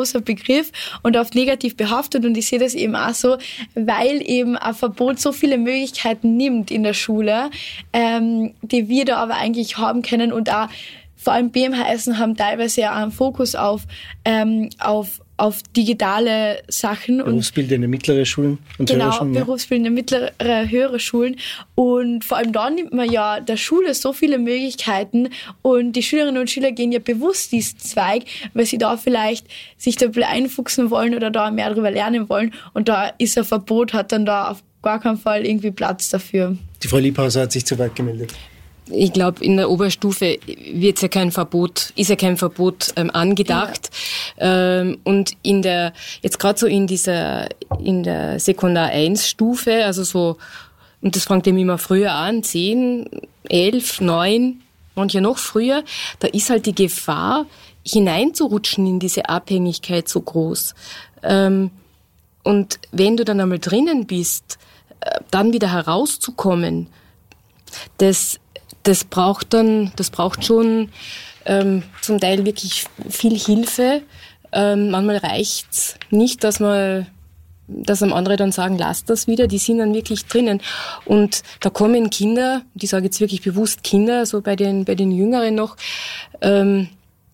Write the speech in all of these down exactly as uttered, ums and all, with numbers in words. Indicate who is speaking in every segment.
Speaker 1: großer Begriff und oft negativ behaftet und ich sehe das eben auch so, weil eben ein Verbot so viele Möglichkeiten nimmt in der Schule, ähm, die wir da aber eigentlich haben können und auch vor allem B M H Essen haben teilweise ja auch einen Fokus auf, ähm, auf auf digitale Sachen.
Speaker 2: Berufsbildende mittlere Schulen und
Speaker 1: genau,
Speaker 2: höhere Schulen. Genau,
Speaker 1: berufsbildende mittlere, höhere Schulen. Und vor allem da nimmt man ja der Schule so viele Möglichkeiten und die Schülerinnen und Schüler gehen ja bewusst diesen Zweig, weil sie da vielleicht sich da einfuchsen wollen oder da mehr darüber lernen wollen. Und da ist ein Verbot, hat dann da auf gar keinen Fall irgendwie Platz dafür.
Speaker 2: Die Frau Liebhauser hat sich zu Wort gemeldet.
Speaker 3: Ich glaube, in der Oberstufe wird's ja kein Verbot, ist ja kein Verbot ähm, angedacht. Ja. Ähm, und in der, jetzt gerade so in dieser, in der Sekundar eins Stufe, also so, und das fängt eben immer früher an, zehn, elf, neun, manche noch früher, da ist halt die Gefahr, hineinzurutschen in diese Abhängigkeit so groß. Ähm, und wenn du dann einmal drinnen bist, äh, dann wieder herauszukommen, das Das braucht dann, das braucht schon ähm, zum Teil wirklich viel Hilfe. Ähm, manchmal reicht's nicht, dass man, dass einem andere dann sagen, lass das wieder. Die sind dann wirklich drinnen. Und da kommen Kinder, die sage jetzt wirklich bewusst Kinder, so bei den bei den Jüngeren noch. Ähm,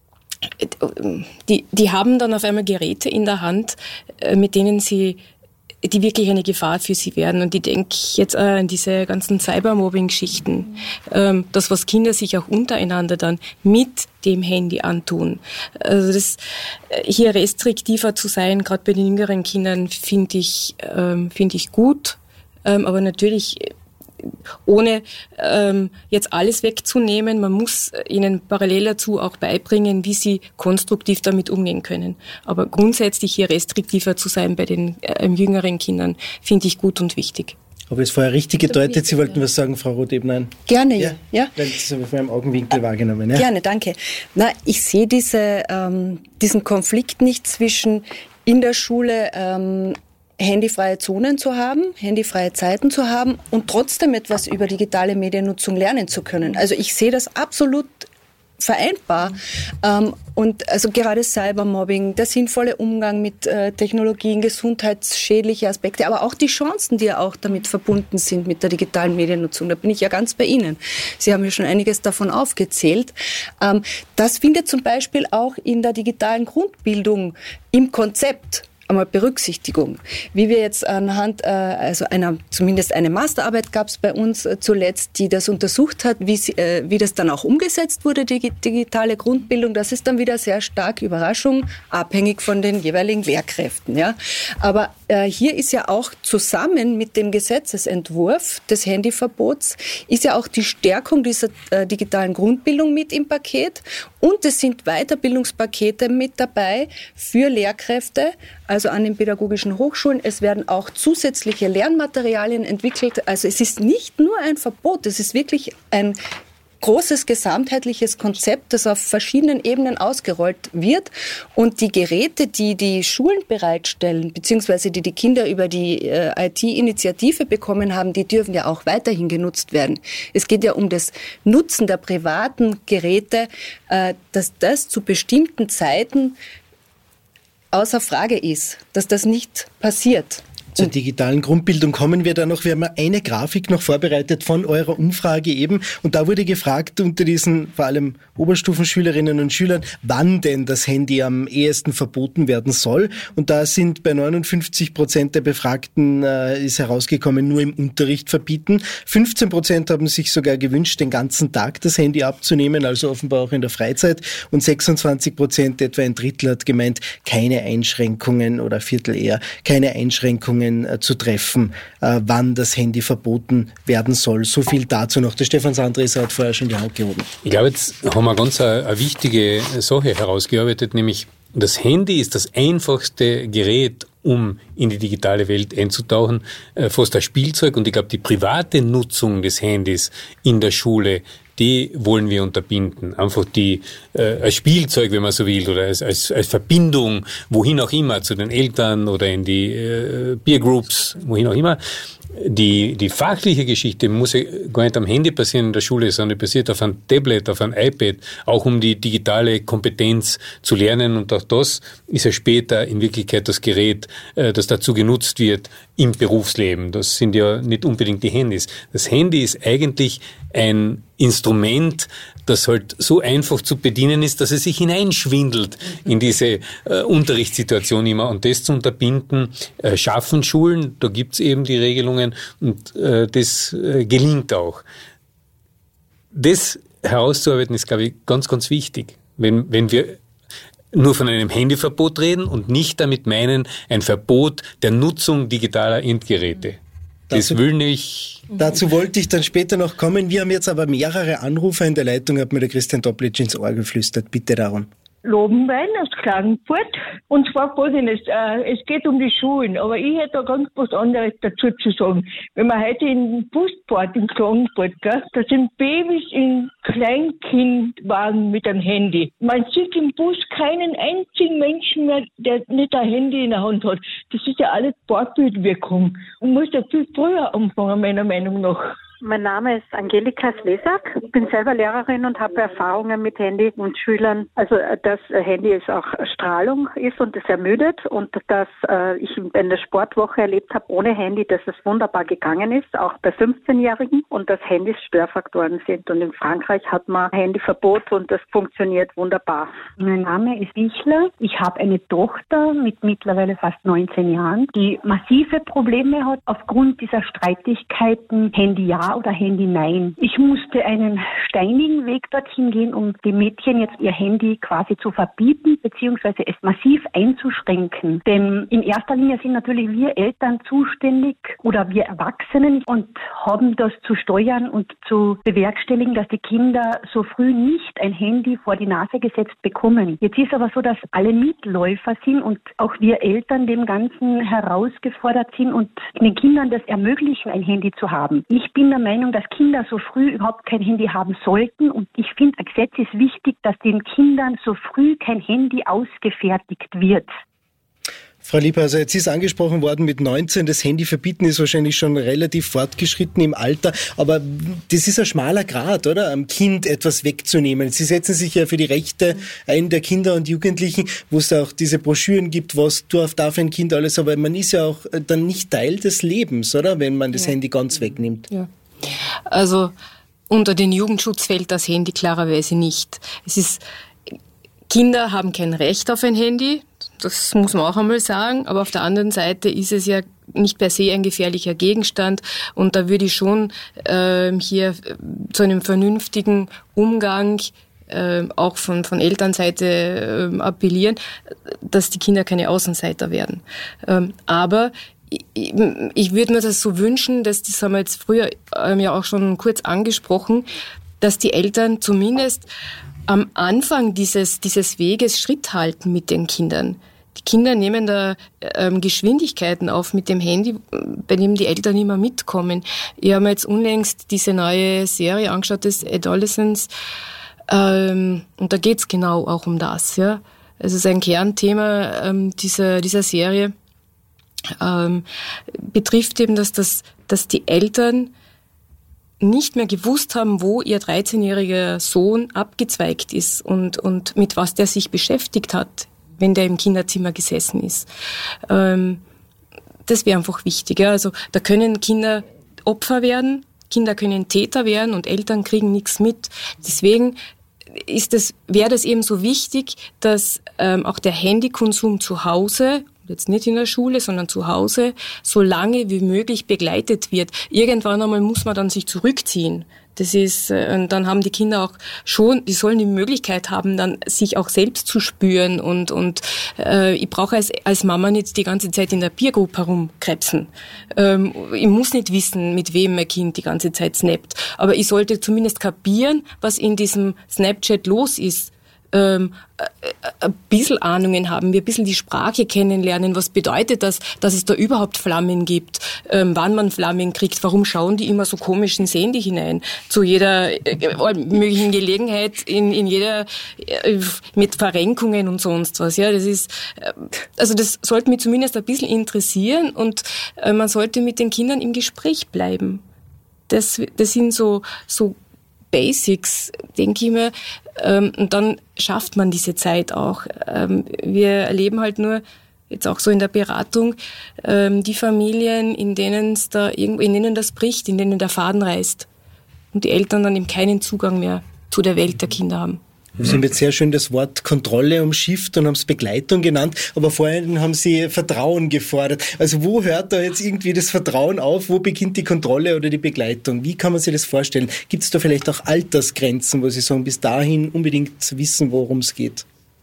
Speaker 3: die die haben dann auf einmal Geräte in der Hand, äh, mit denen sie die wirklich eine Gefahr für sie werden. Und ich denke jetzt auch an diese ganzen Cybermobbing-Geschichten. Ähm, das, was Kinder sich auch untereinander dann mit dem Handy antun. Also das, hier restriktiver zu sein, gerade bei den jüngeren Kindern, finde ich, ähm, finde ich gut. Ähm, aber natürlich ohne ähm, jetzt alles wegzunehmen. Man muss ihnen parallel dazu auch beibringen, wie sie konstruktiv damit umgehen können. Aber grundsätzlich hier restriktiver zu sein bei den äh, jüngeren Kindern, finde ich gut und wichtig.
Speaker 2: Habe ich es vorher richtig gedeutet? Sie wollten was sagen, Frau Roth-Ebner?
Speaker 4: Gerne, ja. ja.
Speaker 2: Weil das habe ich vor meinem Augenwinkel wahrgenommen. Ja?
Speaker 4: Gerne, danke. Na, ich sehe diese, ähm, diesen Konflikt nicht zwischen in der Schule ähm, handyfreie Zonen zu haben, handyfreie Zeiten zu haben und trotzdem etwas über digitale Mediennutzung lernen zu können. Also ich sehe das absolut vereinbar. Ähm, und also gerade Cybermobbing, der sinnvolle Umgang mit äh, Technologien, gesundheitsschädliche Aspekte, aber auch die Chancen, die ja auch damit verbunden sind mit der digitalen Mediennutzung. Da bin ich ja ganz bei Ihnen. Sie haben ja schon einiges davon aufgezählt. Ähm, das findet zum Beispiel auch in der digitalen Grundbildung im Konzept einmal Berücksichtigung. Wie wir jetzt anhand, äh, also einer, zumindest eine Masterarbeit gab es bei uns äh, zuletzt, die das untersucht hat, wie, sie, äh, wie das dann auch umgesetzt wurde, die digitale Grundbildung. Das ist dann wieder sehr stark Überraschung, abhängig von den jeweiligen Lehrkräften. Ja. Aber äh, hier ist ja auch zusammen mit dem Gesetzesentwurf des Handyverbots, ist ja auch die Stärkung dieser äh, digitalen Grundbildung mit im Paket und es sind Weiterbildungspakete mit dabei für Lehrkräfte, also an den pädagogischen Hochschulen. Es werden auch zusätzliche Lernmaterialien entwickelt. Also es ist nicht nur ein Verbot, es ist wirklich ein großes gesamtheitliches Konzept, das auf verschiedenen Ebenen ausgerollt wird. Und die Geräte, die die Schulen bereitstellen, beziehungsweise die die Kinder über die äh, I T-Initiative bekommen haben, die dürfen ja auch weiterhin genutzt werden. Es geht ja um das Nutzen der privaten Geräte, äh, dass das zu bestimmten Zeiten außer Frage ist, dass das nicht passiert.
Speaker 2: Zur digitalen Grundbildung kommen wir da noch. Wir haben eine Grafik noch vorbereitet von eurer Umfrage eben. Und da wurde gefragt unter diesen vor allem Oberstufenschülerinnen und Schülern, wann denn das Handy am ehesten verboten werden soll. Und da sind bei neunundfünfzig Prozent der Befragten äh, ist herausgekommen, nur im Unterricht verbieten. fünfzehn Prozent haben sich sogar gewünscht, den ganzen Tag das Handy abzunehmen, also offenbar auch in der Freizeit. Und sechsundzwanzig Prozent, etwa ein Drittel, hat gemeint, keine Einschränkungen oder Viertel eher, keine Einschränkungen zu treffen, äh, wann das Handy verboten werden soll. So viel dazu noch. Der Stefan Sandreser hat vorher schon die Hand gehoben.
Speaker 5: Ich glaube, jetzt haben wir ganz eine, eine wichtige Sache herausgearbeitet, nämlich das Handy ist das einfachste Gerät, um in die digitale Welt einzutauchen, äh, fast ein Spielzeug. Und ich glaube, die private Nutzung des Handys in der Schule, die wollen wir unterbinden. Einfach die äh, als Spielzeug, wenn man so will, oder als, als, als Verbindung, wohin auch immer, zu den Eltern oder in die äh, Peer Groups, wohin auch immer. Die, die fachliche Geschichte muss ja gar nicht am Handy passieren in der Schule, sondern passiert auf einem Tablet, auf einem iPad, auch um die digitale Kompetenz zu lernen. Und auch das ist ja später in Wirklichkeit das Gerät, äh, das dazu genutzt wird im Berufsleben. Das sind ja nicht unbedingt die Handys. Das Handy ist eigentlich ein Instrument, das halt so einfach zu bedienen ist, dass es sich hineinschwindelt in diese äh, Unterrichtssituation immer. Und das zu unterbinden, äh, schaffen Schulen, da gibt's eben die Regelungen und äh, das äh, gelingt auch. Das herauszuarbeiten ist, glaube ich, ganz, ganz wichtig. Wenn, wenn wir nur von einem Handyverbot reden und nicht damit meinen, ein Verbot der Nutzung digitaler Endgeräte. Das will nicht.
Speaker 2: Dazu wollte ich dann später noch kommen. Wir haben jetzt aber mehrere Anrufer in der Leitung, hat mir der Christian Toplitsch ins Ohr geflüstert. Bitte darum.
Speaker 6: Lobenbein aus Klagenfurt. Und zwar folgendes, äh, es geht um die Schulen, aber ich hätte da ganz was anderes dazu zu sagen. Wenn man heute in den Busport in Klagenfurt, gell, da sind Babys in Kleinkindwagen mit einem Handy. Man sieht im Bus keinen einzigen Menschen mehr, der nicht ein Handy in der Hand hat. Das ist ja alles Vorbildwirkung. Man muss ja viel früher anfangen, meiner Meinung nach.
Speaker 7: Mein Name ist Angelika Slesak. Ich bin selber Lehrerin und habe Erfahrungen mit Handy und Schülern. Also dass Handy ist auch Strahlung ist und es ermüdet und dass äh, ich in der Sportwoche erlebt habe ohne Handy, dass es wunderbar gegangen ist, auch bei fünfzehnjährigen und dass Handys Störfaktoren sind. Und in Frankreich hat man Handyverbot und das funktioniert wunderbar.
Speaker 8: Mein Name ist Wichler. Ich habe eine Tochter mit mittlerweile fast neunzehn Jahren, die massive Probleme hat aufgrund dieser Streitigkeiten Handy ja oder Handy nein. Ich musste einen steinigen Weg dorthin gehen, um dem Mädchen jetzt ihr Handy quasi zu verbieten, beziehungsweise es massiv einzuschränken. Denn in erster Linie sind natürlich wir Eltern zuständig oder wir Erwachsenen und haben das zu steuern und zu bewerkstelligen, dass die Kinder so früh nicht ein Handy vor die Nase gesetzt bekommen. Jetzt ist aber so, dass alle Mitläufer sind und auch wir Eltern dem Ganzen herausgefordert sind und den Kindern das ermöglichen, ein Handy zu haben. Ich bin der Meinung, dass Kinder so früh überhaupt kein Handy haben sollten und ich finde, ein Gesetz ist wichtig, dass den Kindern so früh kein Handy ausgefertigt wird.
Speaker 2: Frau Lieber, also jetzt ist angesprochen worden mit neunzehn, das Handy verbieten ist wahrscheinlich schon relativ fortgeschritten im Alter, aber das ist ein schmaler Grat, oder? Am Kind etwas wegzunehmen. Sie setzen sich ja für die Rechte ein der Kinder und Jugendlichen, wo es auch diese Broschüren gibt, was darf, darf ein Kind alles, aber man ist ja auch dann nicht Teil des Lebens, oder? Wenn man das ja. Handy ganz wegnimmt.
Speaker 3: Ja. Also unter den Jugendschutz fällt das Handy klarerweise nicht. Es ist, Kinder haben kein Recht auf ein Handy, das muss man auch einmal sagen, aber auf der anderen Seite ist es ja nicht per se ein gefährlicher Gegenstand und da würde ich schon äh, hier zu einem vernünftigen Umgang äh, auch von, von Elternseite äh, appellieren, dass die Kinder keine Außenseiter werden. Ähm, aber Ich, ich würde mir das so wünschen, dass, das haben wir jetzt früher ähm, ja auch schon kurz angesprochen, dass die Eltern zumindest am Anfang dieses, dieses Weges Schritt halten mit den Kindern. Die Kinder nehmen da ähm, Geschwindigkeiten auf mit dem Handy, bei dem die Eltern immer mitkommen. Ich habe mir jetzt unlängst diese neue Serie angeschaut, das Adolescence, ähm, und da geht's genau auch um das. Ja, es ist ein Kernthema ähm, dieser, dieser Serie. Ähm, betrifft eben, dass, das, dass die Eltern nicht mehr gewusst haben, wo ihr dreizehnjähriger Sohn abgezweigt ist und, und mit was der sich beschäftigt hat, wenn der im Kinderzimmer gesessen ist. Ähm, das wäre einfach wichtig. Ja? Also da können Kinder Opfer werden, Kinder können Täter werden und Eltern kriegen nichts mit. Deswegen ist es, wäre das eben so wichtig, dass ähm, auch der Handykonsum zu Hause, jetzt nicht in der Schule, sondern zu Hause, so lange wie möglich begleitet wird. Irgendwann einmal muss man dann sich zurückziehen. Das ist, äh, dann haben die Kinder auch schon, die sollen die Möglichkeit haben, dann sich auch selbst zu spüren und und äh, ich brauche als als Mama nicht die ganze Zeit in der Peergroup herumkrebsen. Ähm, ich muss nicht wissen, mit wem mein Kind die ganze Zeit snappt, aber ich sollte zumindest kapieren, was in diesem Snapchat los ist. ähm, ein bisschen Ahnungen haben, wir ein bisschen die Sprache kennenlernen. Was bedeutet das, dass es da überhaupt Flammen gibt? Ähm, wann man Flammen kriegt? Warum schauen die immer so komisch ins Handy hinein? Zu jeder äh, möglichen Gelegenheit, in, in jeder, äh, mit Verrenkungen und sonst was. Ja, das ist, äh, also das sollte mich zumindest ein bisschen interessieren und äh, man sollte mit den Kindern im Gespräch bleiben. Das, das sind so, so Basics, denke ich mir, ähm, und dann schafft man diese Zeit auch. Ähm, wir erleben halt nur, jetzt auch so in der Beratung, ähm, die Familien, in denen es da irgendwo, in denen das bricht, in denen der Faden reißt und die Eltern dann eben keinen Zugang mehr zu der Welt der Kinder haben.
Speaker 2: Sie haben jetzt sehr schön das Wort Kontrolle umschifft und haben es Begleitung genannt, aber vorhin haben Sie Vertrauen gefordert. Also wo hört da jetzt irgendwie das Vertrauen auf? Wo beginnt die Kontrolle oder die Begleitung? Wie kann man sich das vorstellen? Gibt es da vielleicht auch Altersgrenzen, wo Sie sagen, bis dahin unbedingt wissen, worum es geht?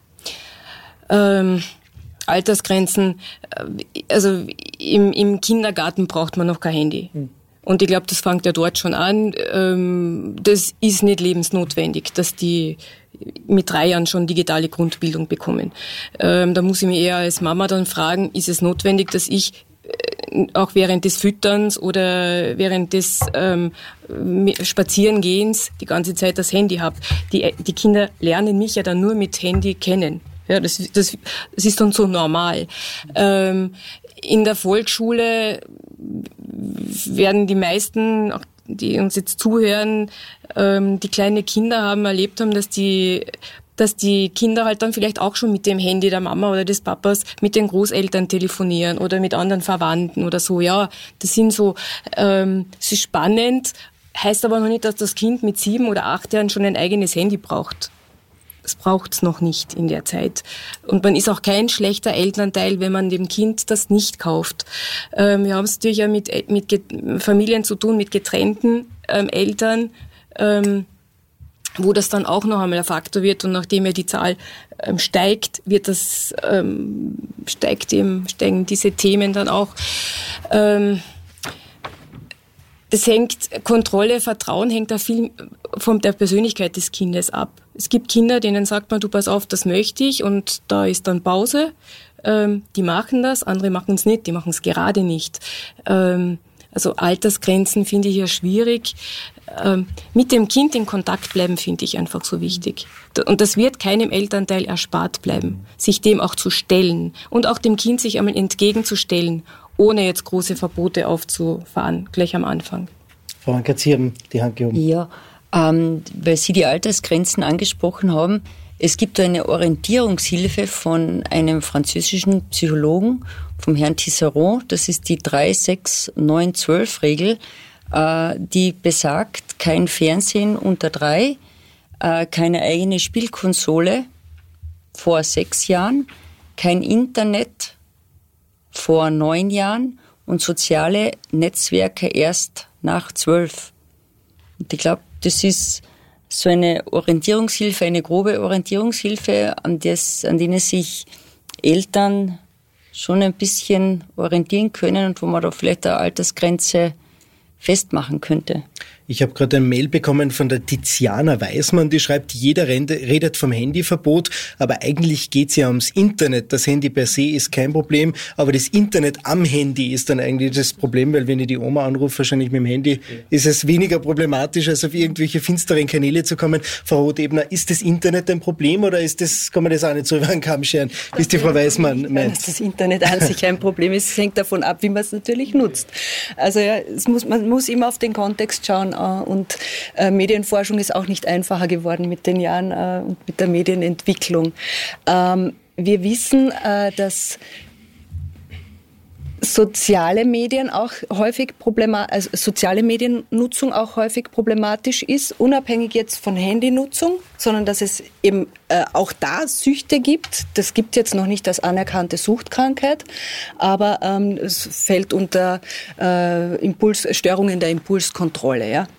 Speaker 3: Ähm, Altersgrenzen, also im, im Kindergarten braucht man noch kein Handy. Hm. Und ich glaube, das fängt ja dort schon an. Ähm, das ist nicht lebensnotwendig, dass die mit drei Jahren schon digitale Grundbildung bekommen. Ähm, da muss ich mich eher als Mama dann fragen, ist es notwendig, dass ich äh, auch während des Fütterns oder während des ähm, Spazierengehens die ganze Zeit das Handy habe? Die, die Kinder lernen mich ja dann nur mit Handy kennen. Ja, das, das, das ist dann so normal. Ähm, in der Volksschule werden die meisten, die uns jetzt zuhören, ähm, die kleine Kinder haben, erlebt haben, dass die, dass die Kinder halt dann vielleicht auch schon mit dem Handy der Mama oder des Papas mit den Großeltern telefonieren oder mit anderen Verwandten oder so. Ja, das sind so, ähm, es ist spannend, heißt aber noch nicht, dass das Kind mit sieben oder acht Jahren schon ein eigenes Handy braucht. Das braucht's noch nicht in der Zeit. Und man ist auch kein schlechter Elternteil, wenn man dem Kind das nicht kauft. Ähm, wir haben es natürlich ja mit, mit Get- Familien zu tun, mit getrennten ähm, Eltern, ähm, wo das dann auch noch einmal ein Faktor wird. Und nachdem ja die Zahl ähm, steigt, wird das, ähm, steigt eben, steigen diese Themen dann auch. Ähm, Das hängt, Kontrolle, Vertrauen hängt da viel von der Persönlichkeit des Kindes ab. Es gibt Kinder, denen sagt man, du pass auf, das möchte ich und da ist dann Pause. Ähm, die machen das, andere machen es nicht, die machen es gerade nicht. Ähm, also Altersgrenzen finde ich hier schwierig. Ähm, mit dem Kind in Kontakt bleiben finde ich einfach so wichtig. Und das wird keinem Elternteil erspart bleiben, sich dem auch zu stellen und auch dem Kind sich einmal entgegenzustellen, ohne jetzt große Verbote aufzufahren, gleich am Anfang.
Speaker 2: Frau Ankert, Sie haben die Hand gehoben.
Speaker 9: Ja, ähm, weil Sie die Altersgrenzen angesprochen haben. Es gibt eine Orientierungshilfe von einem französischen Psychologen, vom Herrn Tisserand. Das ist die drei sechs neun zwölf Regel, äh, die besagt, kein Fernsehen unter drei, äh, keine eigene Spielkonsole vor sechs Jahren, kein Internet vor neun Jahren und soziale Netzwerke erst nach zwölf. Und ich glaube, das ist so eine Orientierungshilfe, eine grobe Orientierungshilfe, an, des, an denen sich Eltern schon ein bisschen orientieren können und wo man da vielleicht eine Altersgrenze festmachen könnte.
Speaker 2: Ich habe gerade ein Mail bekommen von der Tiziana Weismann, die schreibt, jeder redet vom Handyverbot, aber eigentlich geht's ja ums Internet. Das Handy per se ist kein Problem, aber das Internet am Handy ist dann eigentlich das Problem, weil wenn ich die Oma anrufe, wahrscheinlich mit dem Handy, ist es weniger problematisch, als auf irgendwelche finsteren Kanäle zu kommen. Frau Roth-Ebner, ist das Internet ein Problem oder ist das, kann man das auch nicht so über den Kamm scheren, wie es die Frau Weismann meint?
Speaker 4: Dass das Internet an sich ein Problem ist, es hängt davon ab, wie man es natürlich nutzt. Also ja, es muss, man muss immer auf den Kontext schauen. Und äh, Medienforschung ist auch nicht einfacher geworden mit den Jahren äh, und mit der Medienentwicklung. Ähm, wir wissen, äh, dass soziale Medien auch häufig problematisch, also soziale Mediennutzung auch häufig problematisch ist, unabhängig jetzt von Handynutzung, sondern dass es eben äh, auch da Süchte gibt. Das gibt jetzt noch nicht als anerkannte Suchtkrankheit, aber ähm, es fällt unter äh, Impuls, Störungen der Impulskontrolle. Ja?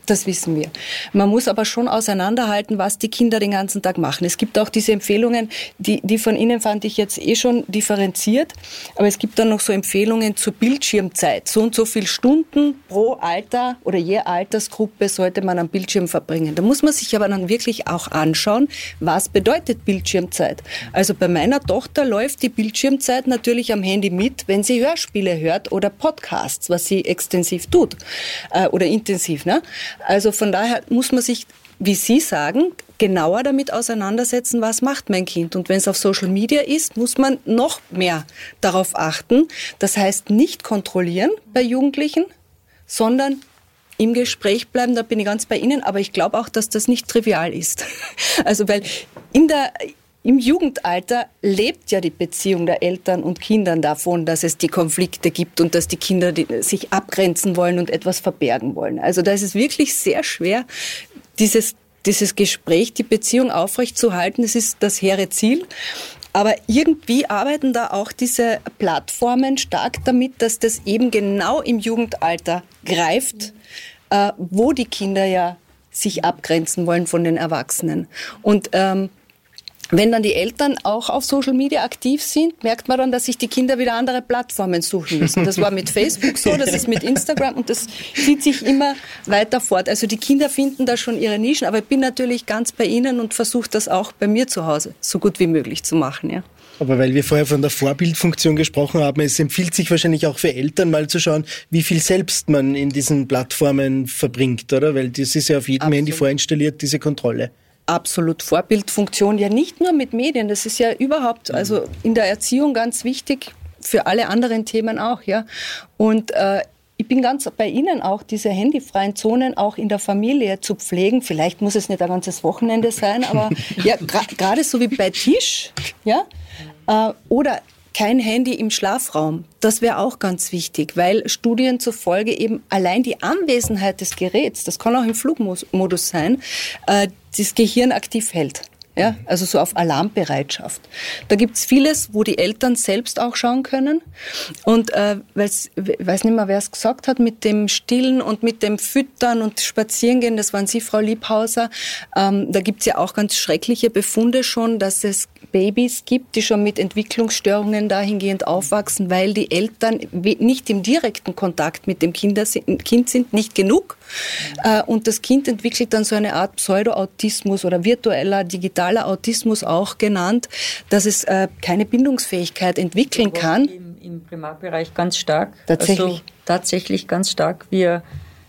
Speaker 4: Das wissen wir. Man muss aber schon auseinanderhalten, was die Kinder den ganzen Tag machen. Es gibt auch diese Empfehlungen, die, die von Ihnen fand ich jetzt eh schon differenziert, aber es gibt dann noch so Empfehlungen zur Bildschirmzeit. So und so viele Stunden pro Alter oder je Altersgruppe sollte man am Bildschirm verbringen. Da muss man sich aber dann wirklich auch anschauen, was bedeutet Bildschirmzeit. Also bei meiner Tochter läuft die Bildschirmzeit natürlich am Handy mit, wenn sie Hörspiele hört oder Podcasts, was sie extensiv tut äh, oder intensiv, ne? Also von daher muss man sich, wie Sie sagen, genauer damit auseinandersetzen, was macht mein Kind. Und wenn es auf Social Media ist, muss man noch mehr darauf achten. Das heißt, nicht kontrollieren bei Jugendlichen, sondern im Gespräch bleiben, da bin ich ganz bei Ihnen. Aber ich glaube auch, dass das nicht trivial ist. Also weil in der... Im Jugendalter lebt ja die Beziehung der Eltern und Kindern davon, dass es die Konflikte gibt und dass die Kinder sich abgrenzen wollen und etwas verbergen wollen. Also da ist es wirklich sehr schwer, dieses, dieses Gespräch, die Beziehung aufrechtzuerhalten. Das ist das hehre Ziel. Aber irgendwie arbeiten da auch diese Plattformen stark damit, dass das eben genau im Jugendalter greift, äh, wo die Kinder ja sich abgrenzen wollen von den Erwachsenen. Und ähm, wenn dann die Eltern auch auf Social Media aktiv sind, merkt man dann, dass sich die Kinder wieder andere Plattformen suchen müssen. Das war mit Facebook so, das ist mit Instagram und das zieht sich immer weiter fort. Also die Kinder finden da schon ihre Nischen, aber ich bin natürlich ganz bei Ihnen und versuche das auch bei mir zu Hause so gut wie möglich zu machen, ja.
Speaker 2: Aber weil wir vorher von der Vorbildfunktion gesprochen haben, es empfiehlt sich wahrscheinlich auch für Eltern mal zu schauen, wie viel selbst man in diesen Plattformen verbringt, oder? Weil das ist ja auf jedem Absolut. Handy vorinstalliert, diese Kontrolle.
Speaker 4: Absolut. Vorbildfunktion, ja nicht nur mit Medien, das ist ja überhaupt, also in der Erziehung ganz wichtig, für alle anderen Themen auch, ja. Und äh, ich bin ganz bei Ihnen auch, diese handyfreien Zonen auch in der Familie zu pflegen. Vielleicht muss es nicht ein ganzes Wochenende sein, aber ja, gerade so wie bei Tisch, ja, äh, oder kein Handy im Schlafraum. Das wäre auch ganz wichtig, weil Studien zufolge eben allein die Anwesenheit des Geräts, das kann auch im Flugmodus sein, äh, das Gehirn aktiv hält. Ja, also so auf Alarmbereitschaft. Da gibt's vieles, wo die Eltern selbst auch schauen können. Und äh, weil's, ich weiß nicht mehr, wer es gesagt hat, mit dem Stillen und mit dem Füttern und Spazierengehen, das waren Sie, Frau Liebhauser. Ähm, da gibt's ja auch ganz schreckliche Befunde schon, dass es Babys gibt, die schon mit Entwicklungsstörungen dahingehend aufwachsen, weil die Eltern nicht im direkten Kontakt mit dem Kinder, Kind sind, nicht genug. Äh, und das Kind entwickelt dann so eine Art Pseudo-Autismus oder virtueller, digitaler Autismus auch genannt, dass es äh, keine Bindungsfähigkeit entwickeln kann.
Speaker 9: Im, im Primarbereich ganz stark.
Speaker 4: Tatsächlich?
Speaker 9: Also tatsächlich ganz stark. Wir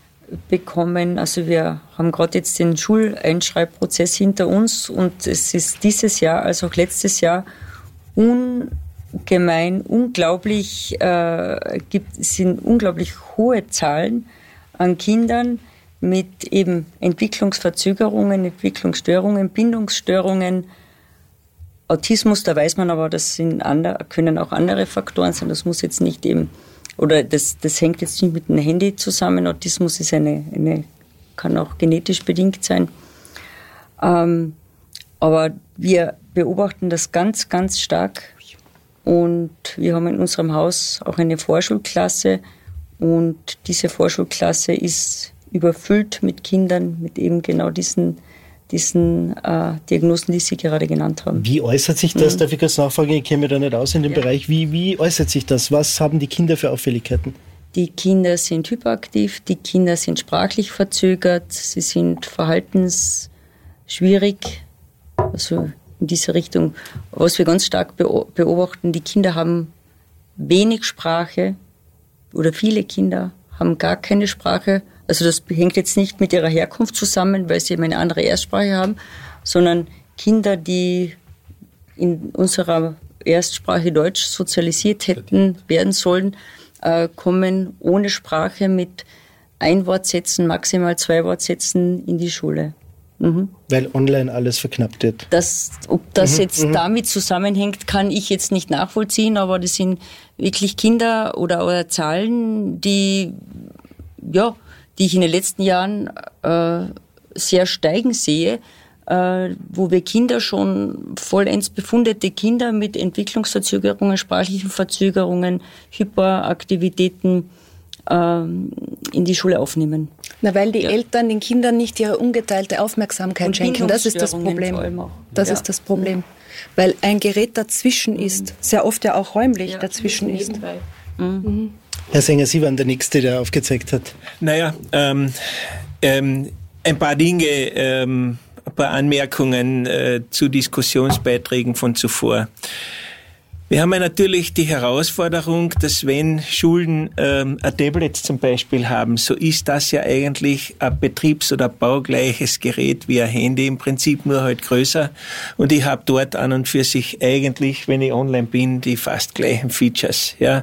Speaker 9: bekommen, also wir haben gerade jetzt den Schuleinschreibprozess hinter uns und es ist dieses Jahr, als auch letztes Jahr, ungemein, unglaublich, äh, gibt, sind unglaublich hohe Zahlen an Kindern mit eben Entwicklungsverzögerungen, Entwicklungsstörungen, Bindungsstörungen, Autismus, da weiß man aber, das sind andere, können auch andere Faktoren sein, das muss jetzt nicht eben, oder das, das hängt jetzt nicht mit dem Handy zusammen, Autismus ist eine, eine kann auch genetisch bedingt sein. Ähm, aber wir beobachten das ganz, ganz stark und wir haben in unserem Haus auch eine Vorschulklasse und diese Vorschulklasse ist überfüllt mit Kindern mit eben genau diesen, diesen äh, Diagnosen, die Sie gerade genannt haben.
Speaker 2: Wie äußert sich das?
Speaker 9: Mhm.
Speaker 2: Darf ich kurz nachfragen? Ich kenne mich da nicht aus in dem
Speaker 9: ja.
Speaker 2: Bereich. Wie, wie äußert sich das? Was haben die Kinder für Auffälligkeiten?
Speaker 9: Die Kinder sind hyperaktiv, die Kinder sind sprachlich verzögert, sie sind verhaltensschwierig, also in diese Richtung. Was wir ganz stark beobachten, die Kinder haben wenig Sprache oder viele Kinder haben gar keine Sprache. Also das hängt jetzt nicht mit ihrer Herkunft zusammen, weil sie eben eine andere Erstsprache haben, sondern Kinder, die in unserer Erstsprache Deutsch sozialisiert hätten werden sollen, äh, kommen ohne Sprache mit Einwortsätzen, maximal zwei Wortsätzen in die Schule. Mhm.
Speaker 2: Weil online alles verknappt wird.
Speaker 9: Das, ob das
Speaker 2: mhm,
Speaker 9: jetzt
Speaker 2: mhm.
Speaker 9: damit zusammenhängt, kann ich jetzt nicht nachvollziehen, aber das sind wirklich Kinder oder, oder Zahlen, die, ja, die ich in den letzten Jahren äh, sehr steigen sehe, äh, wo wir Kinder schon vollends befundete Kinder mit Entwicklungsverzögerungen, sprachlichen Verzögerungen, Hyperaktivitäten äh, in die Schule aufnehmen.
Speaker 4: Na, weil die ja. Eltern den Kindern nicht ihre ungeteilte Aufmerksamkeit und schenken. Das ist das Problem. Das ja. ist das Problem. Weil ein Gerät dazwischen mhm. ist, sehr oft ja auch räumlich ja, dazwischen ist.
Speaker 2: Mhm. Herr Sänger, Sie waren der Nächste, der aufgezeigt hat.
Speaker 10: Naja, ähm, ähm, ein paar Dinge, ähm, ein paar Anmerkungen äh, zu Diskussionsbeiträgen von zuvor. Wir haben ja natürlich die Herausforderung, dass wenn Schulen ähm, ein Tablet zum Beispiel haben, so ist das ja eigentlich ein betriebs- oder baugleiches Gerät wie ein Handy, im Prinzip nur halt größer. Und ich habe dort an und für sich eigentlich, wenn ich online bin, die fast gleichen Features. Ja.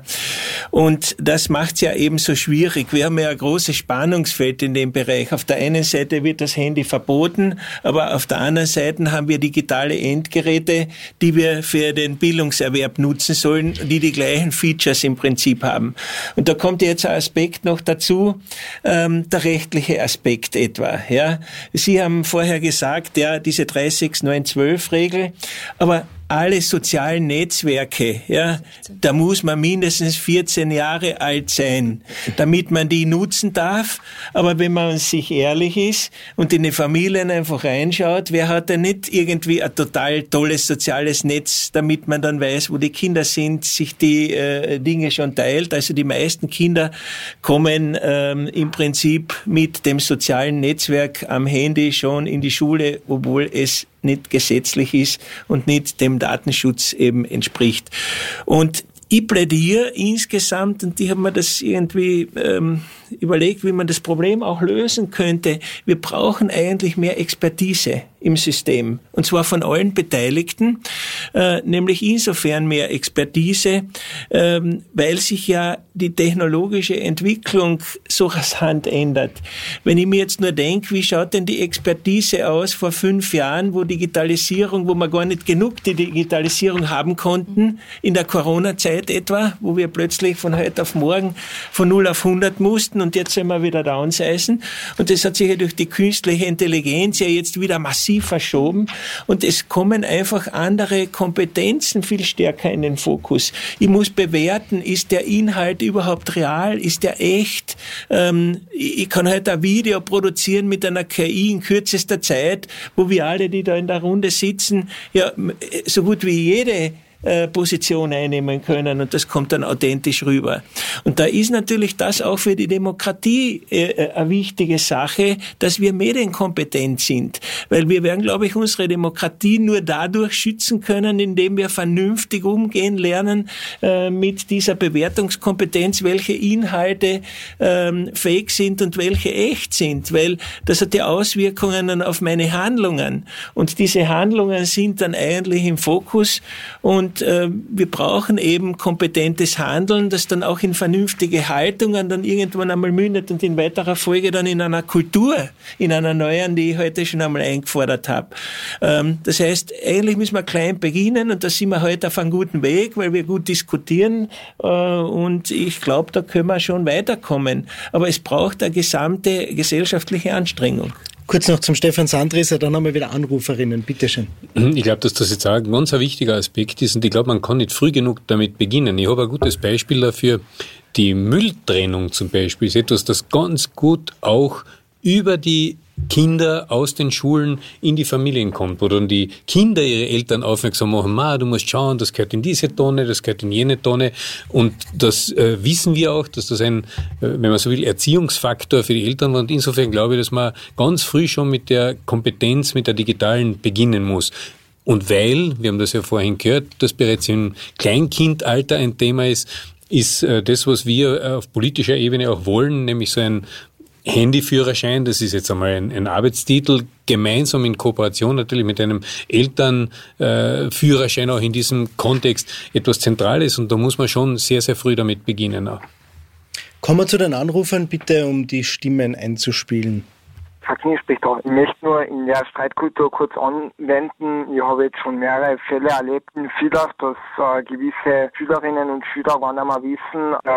Speaker 10: Und das macht es ja eben so schwierig. Wir haben ja ein großes Spannungsfeld in dem Bereich. Auf der einen Seite wird das Handy verboten, aber auf der anderen Seite haben wir digitale Endgeräte, die wir für den Bildungserwerb nutzen sollen, die die gleichen Features im Prinzip haben. Und da kommt jetzt ein Aspekt noch dazu, ähm, der rechtliche Aspekt etwa. Ja, Sie haben vorher gesagt, ja, diese drei sechs neun zwölf Regel, aber alle sozialen Netzwerke, ja, da muss man mindestens vierzehn Jahre alt sein, damit man die nutzen darf. Aber wenn man sich ehrlich ist und in die Familien einfach reinschaut, wer hat denn nicht irgendwie ein total tolles soziales Netz, damit man dann weiß, wo die Kinder sind, sich die äh, Dinge schon teilt. Also die meisten Kinder kommen ähm, im Prinzip mit dem sozialen Netzwerk am Handy schon in die Schule, obwohl es nicht gesetzlich ist und nicht dem Datenschutz eben entspricht. Und ich plädiere insgesamt, und ich habe mir das irgendwie ähm, überlegt, wie man das Problem auch lösen könnte. Wir brauchen eigentlich mehr Expertise im System, und zwar von allen Beteiligten, äh, nämlich insofern mehr Expertise, ähm, weil sich ja die technologische Entwicklung so rasant ändert. Wenn ich mir jetzt nur denke, wie schaut denn die Expertise aus vor fünf Jahren, wo Digitalisierung, wo wir gar nicht genug die Digitalisierung haben konnten, in der Corona-Zeit etwa, wo wir plötzlich von heute auf morgen von null auf hundert mussten und jetzt sind wir wieder downsizen. Und das hat sich ja durch die künstliche Intelligenz ja jetzt wieder massiv verschoben und es kommen einfach andere Kompetenzen viel stärker in den Fokus. Ich muss bewerten, ist der Inhalt überhaupt real? Ist der echt? Ähm, ich kann halt ein Video produzieren mit einer K I in kürzester Zeit, wo wir alle, die da in der Runde sitzen, ja so gut wie jede Position einnehmen können und das kommt dann authentisch rüber. Und da ist natürlich das auch für die Demokratie äh, eine wichtige Sache, dass wir medienkompetent sind, weil wir werden, glaube ich, unsere Demokratie nur dadurch schützen können, indem wir vernünftig umgehen lernen äh, mit dieser Bewertungskompetenz, welche Inhalte ähm, fake sind und welche echt sind, weil das hat ja Auswirkungen auf meine Handlungen und diese Handlungen sind dann eigentlich im Fokus und Und äh, wir brauchen eben kompetentes Handeln, das dann auch in vernünftige Haltungen dann irgendwann einmal mündet und in weiterer Folge dann in einer Kultur, in einer neuen, die ich heute schon einmal eingefordert habe. Ähm, das heißt, eigentlich müssen wir klein beginnen und da sind wir heute auf einem guten Weg, weil wir gut diskutieren äh, und ich glaube, da können wir schon weiterkommen. Aber es braucht eine gesamte gesellschaftliche Anstrengung.
Speaker 2: Kurz noch zum Stefan Sandrisser, dann haben wir wieder Anruferinnen. Bitte schön.
Speaker 5: Ich glaube, dass das jetzt auch ein ganz wichtiger Aspekt ist und ich glaube, man kann nicht früh genug damit beginnen. Ich habe ein gutes Beispiel dafür. Die Mülltrennung zum Beispiel ist etwas, das ganz gut auch über die Kinder aus den Schulen in die Familien kommt, wo dann die Kinder ihre Eltern aufmerksam machen, Ma, du musst schauen, das gehört in diese Tonne, das gehört in jene Tonne und das äh, wissen wir auch, dass das ein, äh, wenn man so will, Erziehungsfaktor für die Eltern war und insofern glaube ich, dass man ganz früh schon mit der Kompetenz, mit der digitalen beginnen muss. Und weil, wir haben das ja vorhin gehört, das bereits im Kleinkindalter ein Thema ist, ist äh, das, was wir auf politischer Ebene auch wollen, nämlich so ein Handyführerschein, das ist jetzt einmal ein, ein Arbeitstitel, gemeinsam in Kooperation natürlich mit einem Elternführerschein äh, auch in diesem Kontext etwas Zentrales und da muss man schon sehr, sehr früh damit beginnen. Auch.
Speaker 2: Kommen wir zu den Anrufern, bitte, um die Stimmen einzuspielen.
Speaker 11: Hakini spricht auch. Ich möchte nur in der Streitkultur kurz anwenden. Ich habe jetzt schon mehrere Fälle erlebt in Villach, dass äh, gewisse Schülerinnen und Schüler wann einmal wissen, äh, ob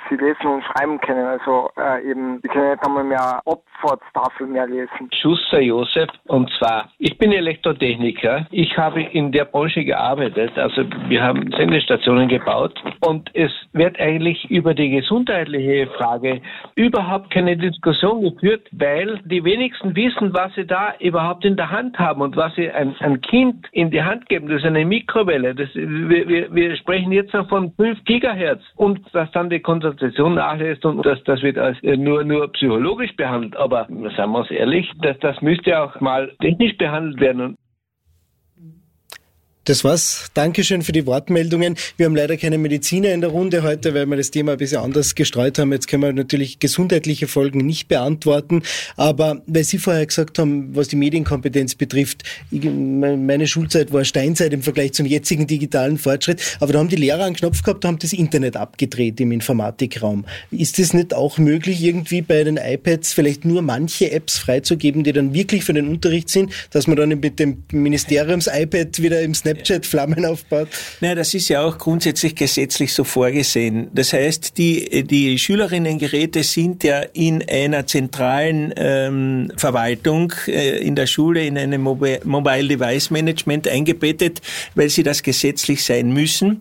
Speaker 11: sie lesen und schreiben können. Also äh, eben, sie können nicht einmal mehr Abfahrtstafel mehr lesen.
Speaker 12: Schusser Josef, und zwar, ich bin Elektrotechniker. Ich habe in der Branche gearbeitet, also wir haben Sendestationen gebaut und es wird eigentlich über die gesundheitliche Frage überhaupt keine Diskussion geführt, weil die wenigsten wissen, was sie da überhaupt in der Hand haben und was sie ein, ein Kind in die Hand geben. Das ist eine Mikrowelle. Das, wir, wir, wir sprechen jetzt noch von fünf Gigahertz und dass dann die Konzentration nachlässt und das, das wird als nur, nur psychologisch behandelt. Aber sagen wir uns ehrlich, das, das müsste auch mal technisch behandelt werden.
Speaker 2: Das war's. Dankeschön für die Wortmeldungen. Wir haben leider keine Mediziner in der Runde heute, weil wir das Thema ein bisschen anders gestreut haben. Jetzt können wir natürlich gesundheitliche Folgen nicht beantworten. Aber weil Sie vorher gesagt haben, was die Medienkompetenz betrifft, ich, meine Schulzeit war Steinzeit im Vergleich zum jetzigen digitalen Fortschritt. Aber da haben die Lehrer einen Knopf gehabt, da haben das Internet abgedreht im Informatikraum. Ist es nicht auch möglich, irgendwie bei den iPads vielleicht nur manche Apps freizugeben, die dann wirklich für den Unterricht sind, dass man dann mit dem Ministeriums-iPad wieder im Snap Flammen aufbaut?
Speaker 10: Naja, das ist ja auch grundsätzlich gesetzlich so vorgesehen. Das heißt, die, die Schülerinnengeräte sind ja in einer zentralen ähm, Verwaltung äh, in der Schule, in einem Mobile, Mobile Device Management eingebettet, weil sie das gesetzlich sein müssen.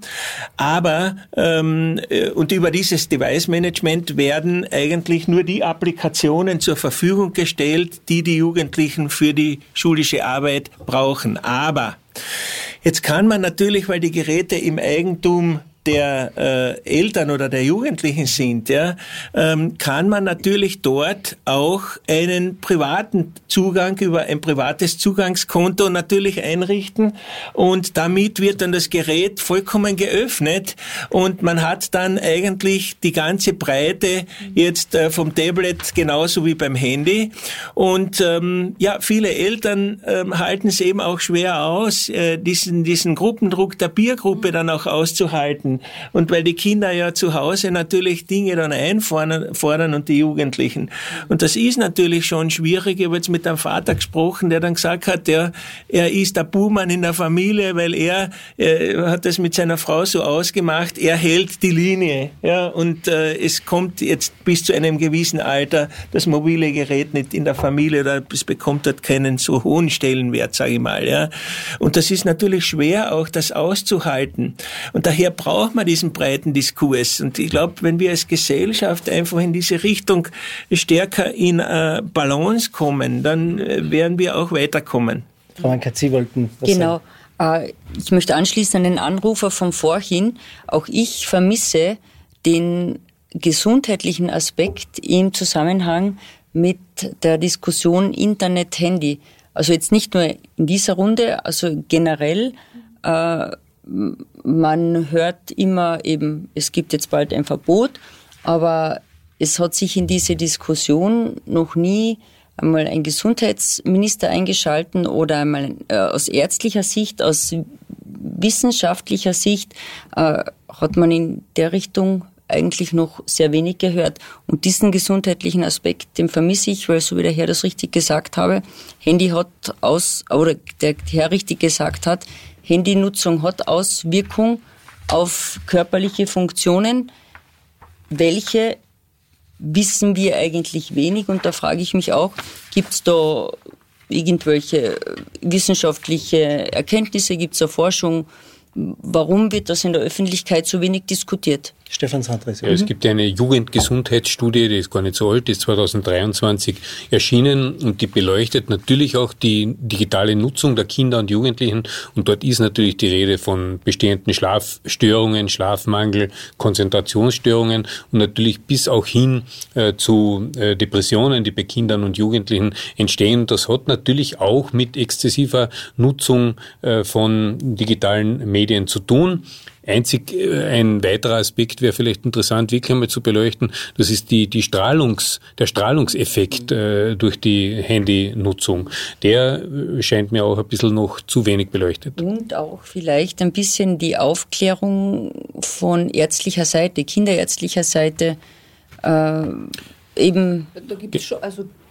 Speaker 10: Aber, ähm, und über dieses Device Management werden eigentlich nur die Applikationen zur Verfügung gestellt, die die Jugendlichen für die schulische Arbeit brauchen. Aber jetzt kann man natürlich, weil die Geräte im Eigentum der äh, Eltern oder der Jugendlichen sind, ja, ähm, kann man natürlich dort auch einen privaten Zugang über ein privates Zugangskonto natürlich einrichten und damit wird dann das Gerät vollkommen geöffnet und man hat dann eigentlich die ganze Breite jetzt äh, vom Tablet genauso wie beim Handy und ähm, ja, viele Eltern ähm, halten es eben auch schwer aus, äh, diesen, diesen Gruppendruck der Peergruppe dann auch auszuhalten. Und weil die Kinder ja zu Hause natürlich Dinge dann einfordern und die Jugendlichen. Und das ist natürlich schon schwierig. Ich habe jetzt mit einem Vater gesprochen, der dann gesagt hat, ja, er ist der Buhmann in der Familie, weil er äh, hat das mit seiner Frau so ausgemacht, er hält die Linie. Ja, und äh, es kommt jetzt bis zu einem gewissen Alter das mobile Gerät nicht in der Familie oder es bekommt dort keinen so hohen Stellenwert, sage ich mal. Ja. Und das ist natürlich schwer, auch das auszuhalten. Und daher braucht man diesen breiten Diskurs. Und ich glaube, wenn wir als Gesellschaft einfach in diese Richtung stärker in äh, Balance kommen, dann äh, werden wir auch weiterkommen.
Speaker 2: Frau Mankert, Sie wollten was
Speaker 9: Genau.
Speaker 2: sagen.
Speaker 9: Äh, ich möchte anschließen an den Anrufer von vorhin. Auch ich vermisse den gesundheitlichen Aspekt im Zusammenhang mit der Diskussion Internet-Handy. Also jetzt nicht nur in dieser Runde, also generell äh, man hört immer eben, es gibt jetzt bald ein Verbot, aber es hat sich in diese Diskussion noch nie einmal ein Gesundheitsminister eingeschalten oder einmal äh, aus ärztlicher Sicht, aus wissenschaftlicher Sicht äh, hat man in der Richtung eigentlich noch sehr wenig gehört. Und diesen gesundheitlichen Aspekt, den vermisse ich, weil so wie der Herr das richtig gesagt habe, Handy hat aus, oder der Herr richtig gesagt hat, Handynutzung hat Auswirkung auf körperliche Funktionen. Welche wissen wir eigentlich wenig? Und da frage ich mich auch, gibt es da irgendwelche wissenschaftliche Erkenntnisse, gibt es da Forschung? Warum wird das in der Öffentlichkeit so wenig diskutiert?
Speaker 2: Stefan Sandres.
Speaker 5: Ja, es gibt ja eine Jugendgesundheitsstudie, die ist gar nicht so alt, die ist zweitausenddreiundzwanzig erschienen und die beleuchtet natürlich auch die digitale Nutzung der Kinder und Jugendlichen und dort ist natürlich die Rede von bestehenden Schlafstörungen, Schlafmangel, Konzentrationsstörungen und natürlich bis auch hin äh, zu äh, Depressionen, die bei Kindern und Jugendlichen entstehen. Das hat natürlich auch mit exzessiver Nutzung äh, von digitalen Medien zu tun. Einzig ein weiterer Aspekt wäre vielleicht interessant, wirklich einmal zu beleuchten, das ist die, die Strahlungs, der Strahlungseffekt äh, durch die Handynutzung. Der scheint mir auch ein bisschen noch zu wenig beleuchtet.
Speaker 9: Und auch vielleicht ein bisschen die Aufklärung von ärztlicher Seite, kinderärztlicher Seite, äh, eben.
Speaker 13: Da gibt es schon, also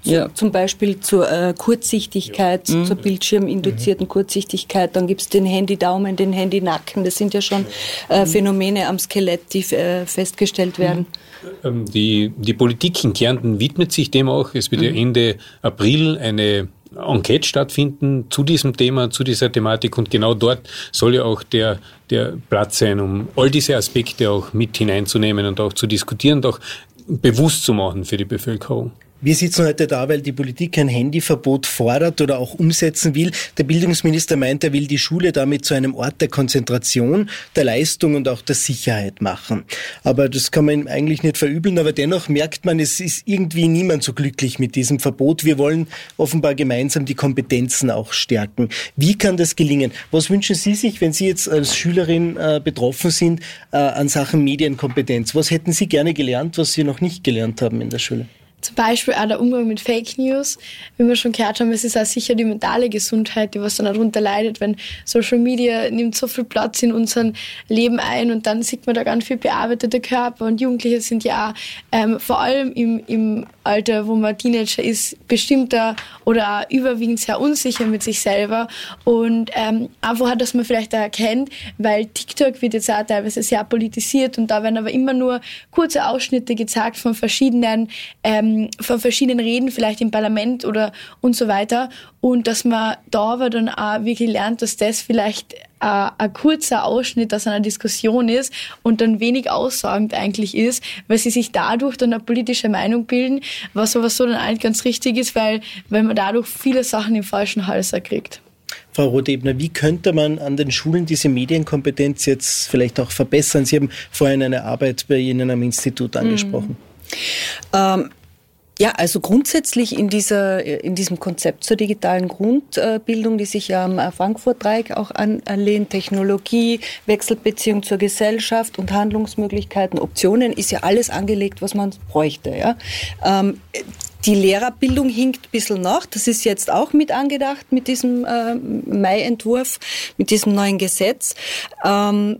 Speaker 4: zu, ja. zum Beispiel zur äh, Kurzsichtigkeit, mhm. zur bildschirminduzierten mhm. Kurzsichtigkeit. Dann gibt es den Handydaumen, den Handynacken. Das sind ja schon äh, Phänomene am Skelett, die äh, festgestellt werden.
Speaker 5: Mhm. Die, die Politik in Kärnten widmet sich dem auch. Es wird mhm. ja Ende April eine Enquete stattfinden zu diesem Thema, zu dieser Thematik, und genau dort soll ja auch der, der Platz sein, um all diese Aspekte auch mit hineinzunehmen und auch zu diskutieren und auch bewusst zu machen für die Bevölkerung.
Speaker 2: Wir sitzen heute da, weil die Politik ein Handyverbot fordert oder auch umsetzen will. Der Bildungsminister meint, er will die Schule damit zu einem Ort der Konzentration, der Leistung und auch der Sicherheit machen. Aber das kann man ihm eigentlich nicht verübeln, aber dennoch merkt man, es ist irgendwie niemand so glücklich mit diesem Verbot. Wir wollen offenbar gemeinsam die Kompetenzen auch stärken. Wie kann das gelingen? Was wünschen Sie sich, wenn Sie jetzt als Schülerin äh, betroffen sind äh, an Sachen Medienkompetenz? Was hätten Sie gerne gelernt, was Sie noch nicht gelernt haben in der Schule?
Speaker 1: Zum Beispiel auch der Umgang mit Fake News. Wie wir schon gehört haben, es ist auch sicher die mentale Gesundheit, die was dann darunter leidet, wenn Social Media nimmt so viel Platz in unserem Leben ein und dann sieht man da ganz viel bearbeitete Körper, und Jugendliche sind ja auch ähm, vor allem im, im Alter, wo man Teenager ist, bestimmter oder auch überwiegend sehr unsicher mit sich selber, und ähm, einfach, dass man vielleicht auch erkennt, weil TikTok wird jetzt auch teilweise sehr politisiert und da werden aber immer nur kurze Ausschnitte gezeigt von verschiedenen ähm, von verschiedenen Reden, vielleicht im Parlament oder und so weiter, und dass man da aber dann auch wirklich lernt, dass das vielleicht äh, ein kurzer Ausschnitt aus einer Diskussion ist und dann wenig aussagend eigentlich ist, weil sie sich dadurch dann eine politische Meinung bilden, was aber so dann eigentlich ganz richtig ist, weil, weil man dadurch viele Sachen im falschen Hals kriegt.
Speaker 2: Frau Roth-Ebner, wie könnte man an den Schulen diese Medienkompetenz jetzt vielleicht auch verbessern? Sie haben vorhin eine Arbeit bei Ihnen am Institut angesprochen.
Speaker 4: Mhm. Ähm, Ja, also grundsätzlich in dieser, in diesem Konzept zur digitalen Grundbildung, die sich ja am Frankfurt-Dreieck auch anlehnt, Technologie, Wechselbeziehung zur Gesellschaft und Handlungsmöglichkeiten, Optionen, ist ja alles angelegt, was man bräuchte, ja. Ähm, Die Lehrerbildung hinkt ein bisschen nach. Das ist jetzt auch mit angedacht mit diesem äh, Mai-Entwurf, mit diesem neuen Gesetz. Ähm,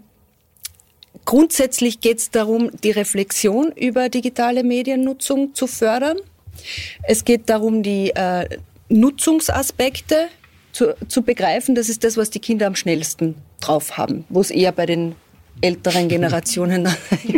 Speaker 4: grundsätzlich geht es darum, die Reflexion über digitale Mediennutzung zu fördern. Es geht darum, die äh, Nutzungsaspekte zu, zu begreifen. Das ist das, was die Kinder am schnellsten drauf haben, wo es eher bei den älteren Generationen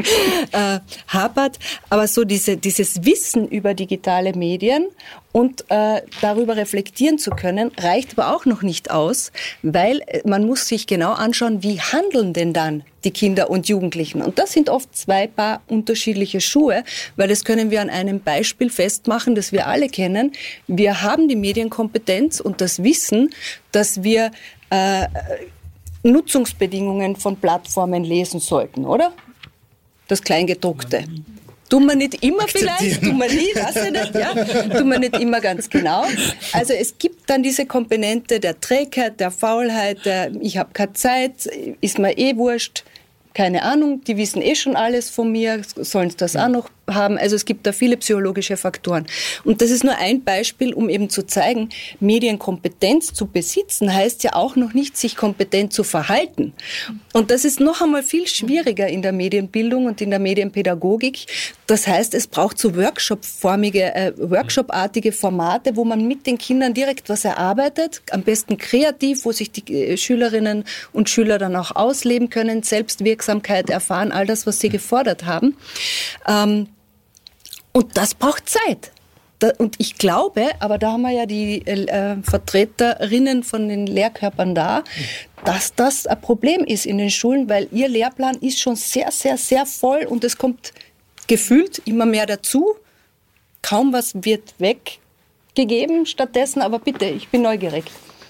Speaker 4: äh, hapert. Aber so diese, dieses Wissen über digitale Medien und äh, darüber reflektieren zu können, reicht aber auch noch nicht aus, weil man muss sich genau anschauen, wie handeln denn dann die Kinder und Jugendlichen. Und das sind oft zwei Paar unterschiedliche Schuhe, weil das können wir an einem Beispiel festmachen, das wir alle kennen. Wir haben die Medienkompetenz und das Wissen, dass wir äh, Nutzungsbedingungen von Plattformen lesen sollten, oder? Das Kleingedruckte. Tun wir nicht immer vielleicht, tun wir nie, weiß ich nicht, ja? Tun wir nicht immer ganz genau. Also es gibt dann diese Komponente der Trägheit, der Faulheit, der ich habe keine Zeit, ist mir eh wurscht, keine Ahnung, die wissen eh schon alles von mir, sollen das auch noch haben. Also es gibt da viele psychologische Faktoren. Und das ist nur ein Beispiel, um eben zu zeigen, Medienkompetenz zu besitzen, heißt ja auch noch nicht, sich kompetent zu verhalten. Und das ist noch einmal viel schwieriger in der Medienbildung und in der Medienpädagogik. Das heißt, es braucht so Workshop-formige, äh, Workshop-artige Formate, wo man mit den Kindern direkt was erarbeitet, am besten kreativ, wo sich die äh, Schülerinnen und Schüler dann auch ausleben können, Selbstwirksamkeit erfahren, all das, was sie gefordert haben. Ähm, Und das braucht Zeit. Da, und ich glaube, aber da haben wir ja die äh, Vertreterinnen von den Lehrkörpern da, dass das ein Problem ist in den Schulen, weil ihr Lehrplan ist schon sehr, sehr, sehr voll und es kommt gefühlt immer mehr dazu. Kaum was wird weggegeben stattdessen, aber bitte, ich bin neugierig.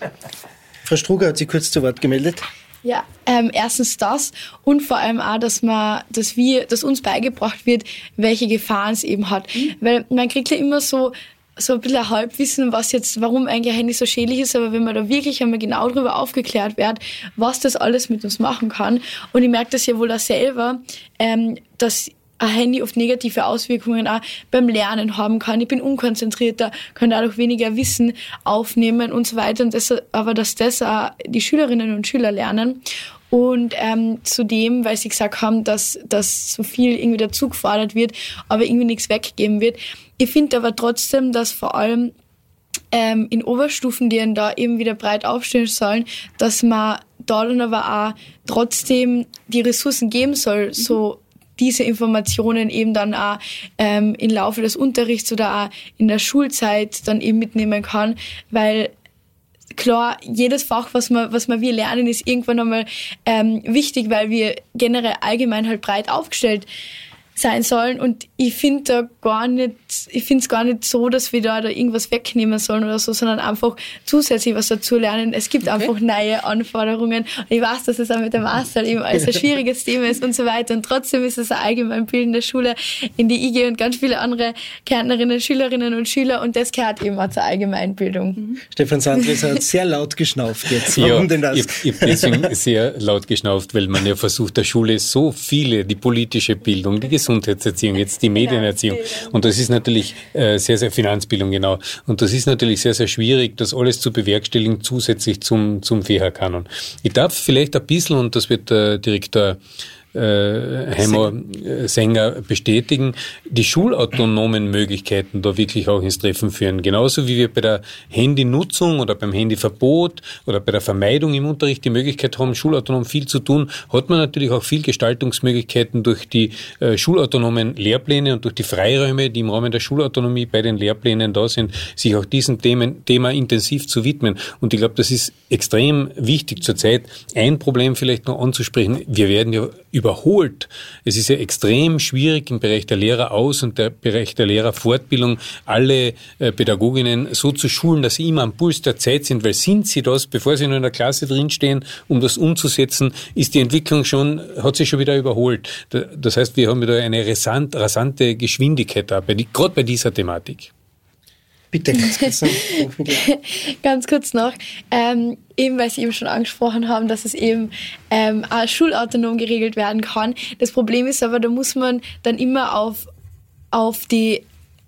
Speaker 2: Frau Struger hat sich kurz zu Wort gemeldet.
Speaker 1: Ja, ähm, erstens das und vor allem auch, dass man, dass wir, dass uns beigebracht wird, welche Gefahren es eben hat. Mhm. Weil man kriegt ja immer so, so ein bisschen ein Halbwissen, was jetzt, warum eigentlich ein Handy so schädlich ist, aber wenn man da wirklich einmal genau darüber aufgeklärt wird, was das alles mit uns machen kann. Und ich merke das ja wohl auch selber, ähm, dass ein Handy oft negative Auswirkungen auch beim Lernen haben kann. Ich bin unkonzentrierter, kann dadurch weniger Wissen aufnehmen und so weiter. Und das, aber dass das auch die Schülerinnen und Schüler lernen. Und ähm, zudem, weil sie gesagt haben, dass, dass so viel irgendwie dazu gefordert wird, aber irgendwie nichts weggegeben wird. Ich finde aber trotzdem, dass vor allem ähm, in Oberstufen, die da eben wieder breit aufstehen sollen, dass man da dann aber auch trotzdem die Ressourcen geben soll, so diese Informationen eben dann auch ähm, im Laufe des Unterrichts oder auch in der Schulzeit dann eben mitnehmen kann, weil klar, jedes Fach, was wir, was wir, wir lernen, ist irgendwann einmal ähm, wichtig, weil wir generell allgemein halt breit aufgestellt sein sollen und ich finde da gar nicht, ich finde es gar nicht so, dass wir da, da irgendwas wegnehmen sollen oder so, sondern einfach zusätzlich was dazu lernen. Es gibt okay. einfach neue Anforderungen und ich weiß, dass es auch mit dem Master eben als ein schwieriges Thema ist und so weiter und trotzdem ist es eine allgemeinbildende Schule, in die ich gehe und ganz viele andere Kärntnerinnen, Schülerinnen und Schüler und das gehört eben auch zur Allgemeinbildung. Mhm.
Speaker 2: Stefan Sandres hat sehr laut geschnauft jetzt. Warum
Speaker 5: ja,
Speaker 2: denn das?
Speaker 5: Ich, ich habe deswegen sehr laut geschnauft, weil man ja versucht, der Schule so viele, die politische Bildung, die Gesundheitserziehung, jetzt die Medienerziehung. Und das ist natürlich äh, sehr, sehr Finanzbildung, genau. Und das ist natürlich sehr, sehr schwierig, das alles zu bewerkstelligen, zusätzlich zum, zum F E H Kanon. Ich darf vielleicht ein bisschen, und das wird der Direktor äh, Heimo Sänger bestätigen, die schulautonomen Möglichkeiten da wirklich auch ins Treffen führen. Genauso wie wir bei der Handynutzung oder beim Handyverbot oder bei der Vermeidung im Unterricht die Möglichkeit haben, schulautonom viel zu tun, hat man natürlich auch viel Gestaltungsmöglichkeiten durch die äh, schulautonomen Lehrpläne und durch die Freiräume, die im Rahmen der Schulautonomie bei den Lehrplänen da sind, sich auch diesem Themen, Thema intensiv zu widmen. Und ich glaube, das ist extrem wichtig zurzeit. Ein Problem vielleicht noch anzusprechen, wir werden ja überholt. Es ist ja extrem schwierig im Bereich der Lehreraus- und der Bereich der Lehrerfortbildung alle äh, Pädagoginnen so zu schulen, dass sie immer am Puls der Zeit sind, weil sind sie das, bevor sie noch in der Klasse drinstehen, um das umzusetzen, ist die Entwicklung schon, hat sich schon wieder überholt. Das heißt, wir haben wieder eine rasant, rasante Geschwindigkeit da, bei die, gerade bei dieser Thematik.
Speaker 2: Bitte, ganz kurz noch.
Speaker 1: Ganz kurz noch. Ähm, eben, weil Sie eben schon angesprochen haben, dass es eben ähm, auch schulautonom geregelt werden kann. Das Problem ist aber, da muss man dann immer auf, auf die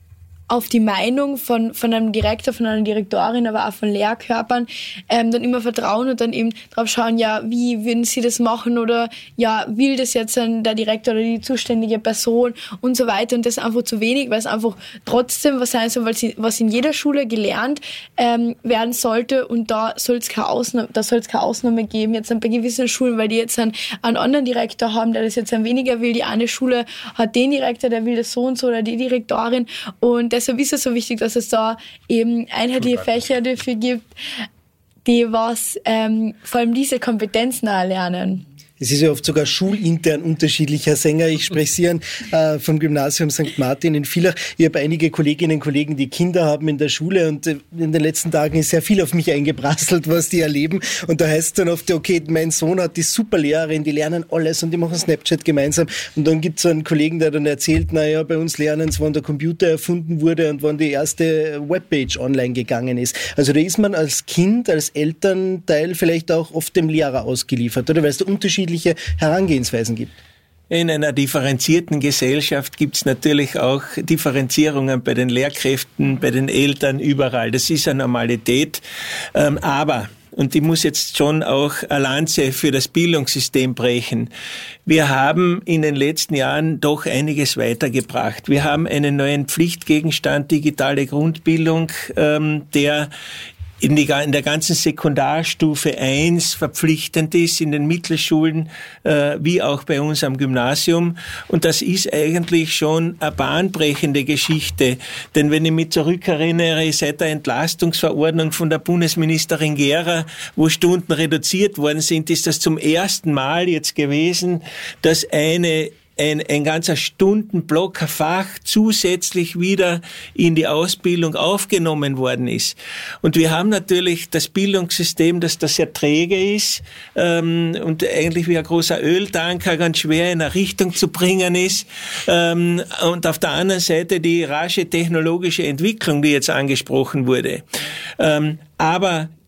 Speaker 1: auf die Meinung von, von einem Direktor, von einer Direktorin, aber auch von Lehrkörpern, ähm, dann immer vertrauen und dann eben drauf schauen, ja, wie würden sie das machen oder ja, will das jetzt dann der Direktor oder die zuständige Person und so weiter und das ist einfach zu wenig, weil es einfach trotzdem was sein soll, weil sie, was in jeder Schule gelernt ähm, werden sollte und da soll es keine Ausnahme, da soll es keine Ausnahme geben, jetzt bei gewissen Schulen, weil die jetzt einen, einen anderen Direktor haben, der das jetzt ein weniger will, die eine Schule hat den Direktor, der will das so und so oder die Direktorin und deshalb ist es so wichtig, dass es da eben einheitliche Fächer dafür gibt, die was ähm, vor allem diese Kompetenzen erlernen.
Speaker 2: Es ist ja oft sogar schulintern unterschiedlicher Sänger. Ich spreche Sie an äh, vom Gymnasium Sankt Martin in Villach. Ich habe einige Kolleginnen und Kollegen, die Kinder haben in der Schule und äh, in den letzten Tagen ist sehr viel auf mich eingeprasselt, was die erleben. Und da heißt es dann oft, okay, mein Sohn hat die super Lehrerin, die lernen alles und die machen Snapchat gemeinsam. Und dann gibt es so einen Kollegen, der dann erzählt, naja, bei uns lernen sie, wann der Computer erfunden wurde und wann die erste Webpage online gegangen ist. Also da ist man als Kind, als Elternteil vielleicht auch oft dem Lehrer ausgeliefert, oder? Weil es da unterschiedliche Herangehensweisen gibt.
Speaker 10: In einer differenzierten Gesellschaft gibt es natürlich auch Differenzierungen bei den Lehrkräften, bei den Eltern, überall. Das ist eine Normalität. Ähm, aber, und ich muss jetzt schon auch eine Lanze für das Bildungssystem brechen, wir haben in den letzten Jahren doch einiges weitergebracht. Wir haben einen neuen Pflichtgegenstand, digitale Grundbildung, ähm, der in, die, in der ganzen Sekundarstufe eins verpflichtend ist, in den Mittelschulen, äh, wie auch bei uns am Gymnasium. Und das ist eigentlich schon eine bahnbrechende Geschichte. Denn wenn ich mich zurückerinnere, seit der Entlastungsverordnung von der Bundesministerin Gera, wo Stunden reduziert worden sind, ist das zum ersten Mal jetzt gewesen, dass eine Ein, ein ganzer Stundenblock, ein Fach zusätzlich wieder in die Ausbildung aufgenommen worden ist. Und wir haben natürlich das Bildungssystem, das da sehr träge ist ähm, und eigentlich wie ein großer Öltanker ganz schwer in eine Richtung zu bringen ist. Ähm, und auf der anderen Seite die rasche technologische Entwicklung, die jetzt angesprochen wurde. Ähm, aber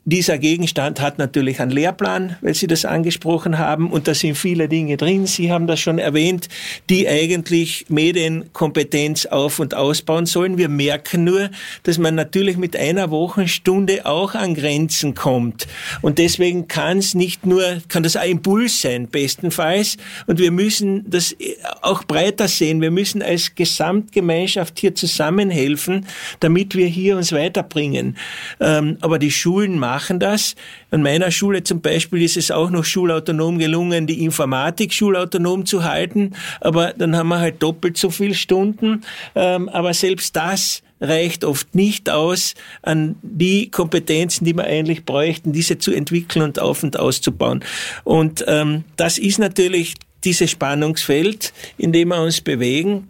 Speaker 10: dieser Gegenstand hat natürlich einen Lehrplan, weil Sie das angesprochen haben, und da sind viele Dinge drin, Sie haben das schon erwähnt, die eigentlich Medienkompetenz auf- und ausbauen sollen. Wir merken nur, dass man natürlich mit einer Wochenstunde auch an Grenzen kommt. Und deswegen kann es nicht nur, kann das ein Impuls sein, bestenfalls. Und wir müssen das auch breiter sehen. Wir müssen als Gesamtgemeinschaft hier zusammenhelfen, damit wir hier uns weiterbringen. Ähm, aber die Schulen machen machen das. An meiner Schule zum Beispiel ist es auch noch schulautonom gelungen, die Informatik schulautonom zu halten, aber dann haben wir halt doppelt so viele Stunden. Ähm, aber selbst das reicht oft nicht aus an die Kompetenzen, die wir eigentlich bräuchten, diese zu entwickeln und auf- und auszubauen. Und ähm, das ist natürlich dieses Spannungsfeld, in dem wir uns bewegen.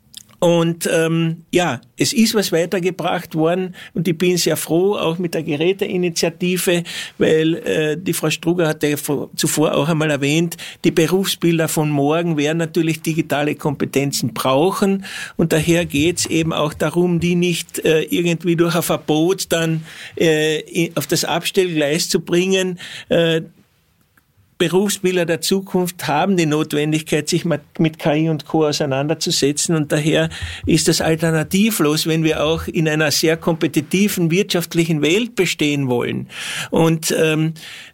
Speaker 10: Und ähm, ja, es ist was weitergebracht worden und ich bin sehr froh, auch mit der Geräteinitiative, weil äh, die Frau Struger hat ja zuvor auch einmal erwähnt, die Berufsbilder von morgen werden natürlich digitale Kompetenzen brauchen und daher geht's eben auch darum, die nicht äh, irgendwie durch ein Verbot dann äh, auf das Abstellgleis zu bringen. Äh, Berufsbilder der Zukunft haben die Notwendigkeit, sich mit K I und Co. auseinanderzusetzen und daher ist das alternativlos, wenn wir auch in einer sehr kompetitiven wirtschaftlichen Welt bestehen wollen. Und ähm,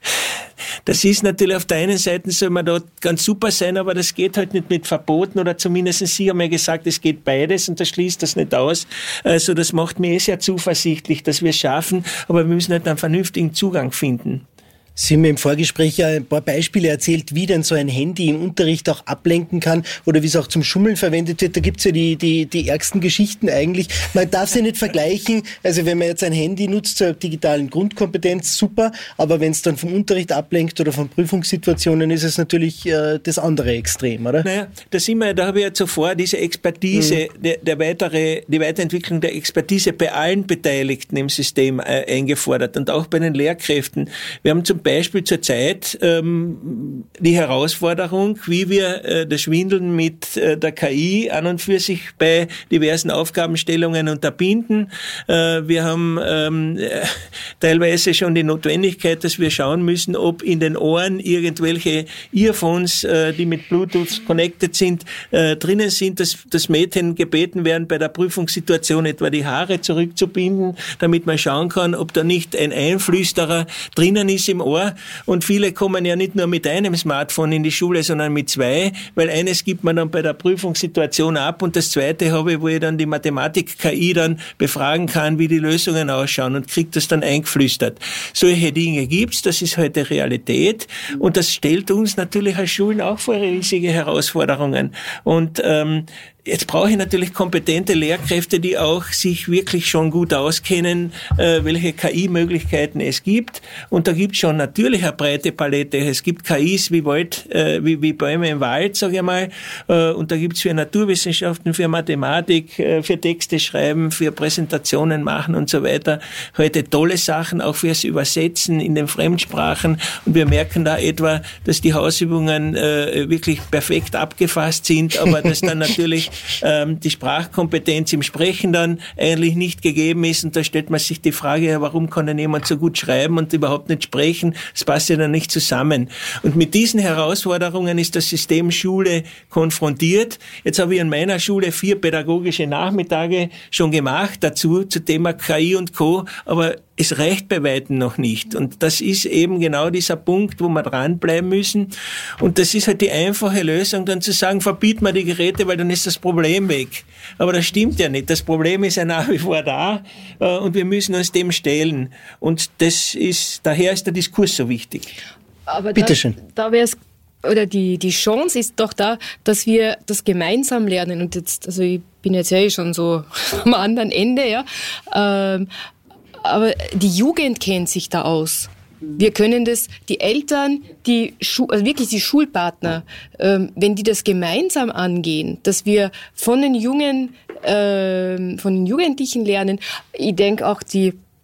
Speaker 10: das ist natürlich auf der einen Seite soll man dort ganz super sein, aber das geht halt nicht mit Verboten oder zumindest Sie haben ja gesagt, es geht beides und das schließt das nicht aus. Also das macht mir sehr zuversichtlich, dass wir es schaffen, aber wir müssen halt einen vernünftigen Zugang finden.
Speaker 2: Sie haben mir im Vorgespräch ja ein paar Beispiele erzählt, wie denn so ein Handy im Unterricht auch ablenken kann oder wie es auch zum Schummeln verwendet wird. Da gibt's ja die, die, die ärgsten Geschichten eigentlich. Man darf sie nicht vergleichen. Also wenn man jetzt ein Handy nutzt zur digitalen Grundkompetenz, super. Aber wenn es dann vom Unterricht ablenkt oder von Prüfungssituationen, ist es natürlich äh, das andere Extrem, oder?
Speaker 10: Naja, da sind wir, da habe ich ja zuvor diese Expertise, mhm. der, der weitere, die Weiterentwicklung der Expertise bei allen Beteiligten im System äh, eingefordert und auch bei den Lehrkräften. Wir haben zum Beispiel zurzeit ähm, die Herausforderung, wie wir äh, das Schwindeln mit äh, der K I an und für sich bei diversen Aufgabenstellungen unterbinden. Äh, wir haben ähm, äh, teilweise schon die Notwendigkeit, dass wir schauen müssen, ob in den Ohren irgendwelche Earphones, äh, die mit Bluetooth connected sind, äh, drinnen sind, dass, dass Mädchen gebeten werden, bei der Prüfungssituation etwa die Haare zurückzubinden, damit man schauen kann, ob da nicht ein Einflüsterer drinnen ist im Ohr. Und viele kommen ja nicht nur mit einem Smartphone in die Schule, sondern mit zwei, weil eines gibt man dann bei der Prüfungssituation ab und das zweite habe ich, wo ich dann die Mathematik-K I dann befragen kann, wie die Lösungen ausschauen und kriegt das dann eingeflüstert. Solche Dinge gibt's, das ist heute Realität und das stellt uns natürlich als Schulen auch vor riesige Herausforderungen. Und ähm, jetzt brauche ich natürlich kompetente Lehrkräfte, die auch sich wirklich schon gut auskennen, äh, welche K I-Möglichkeiten es gibt. Und da gibt es schon natürlich eine breite Palette. Es gibt K Is wie Wald, äh, wie, wie Bäume im Wald, sage ich mal. Äh, und da gibt es für Naturwissenschaften, für Mathematik, äh, für Texte schreiben, für Präsentationen machen und so weiter. Heute tolle Sachen, auch fürs Übersetzen in den Fremdsprachen. Und wir merken da etwa, dass die Hausübungen äh, wirklich perfekt abgefasst sind, aber dass dann natürlich ähm, die Sprachkompetenz im Sprechen dann eigentlich nicht gegeben ist. Und da stellt man sich die Frage, ja, warum kann denn jemand so gut schreiben und überhaupt nicht sprechen? Das passt ja dann nicht zusammen. Und mit diesen Herausforderungen ist das System Schule konfrontiert. Jetzt habe ich an meiner Schule vier pädagogische Nachmittage schon gemacht dazu, zu Thema K I und Co., aber es reicht bei Weitem noch nicht. Und das ist eben genau dieser Punkt, wo wir dranbleiben müssen. Und das ist halt die einfache Lösung, dann zu sagen, verbieten wir die Geräte, weil dann ist das Problem weg. Aber das stimmt ja nicht. Das Problem ist ja nach wie vor da und wir müssen uns dem stellen. Und das ist, daher ist der Diskurs so wichtig.
Speaker 3: Aber
Speaker 2: Bitte
Speaker 3: da,
Speaker 2: schön.
Speaker 3: Da wäre es, oder die, die Chance ist doch da, dass wir das gemeinsam lernen. Und jetzt, also ich bin jetzt ja eh schon so am anderen Ende, ja. Ähm, aber die Jugend kennt sich da aus. Wir können das, die Eltern, die Schu- also wirklich die Schulpartner, ähm, wenn die das gemeinsam angehen, dass wir von den Jungen, ähm, von den Jugendlichen lernen. Ich denke auch die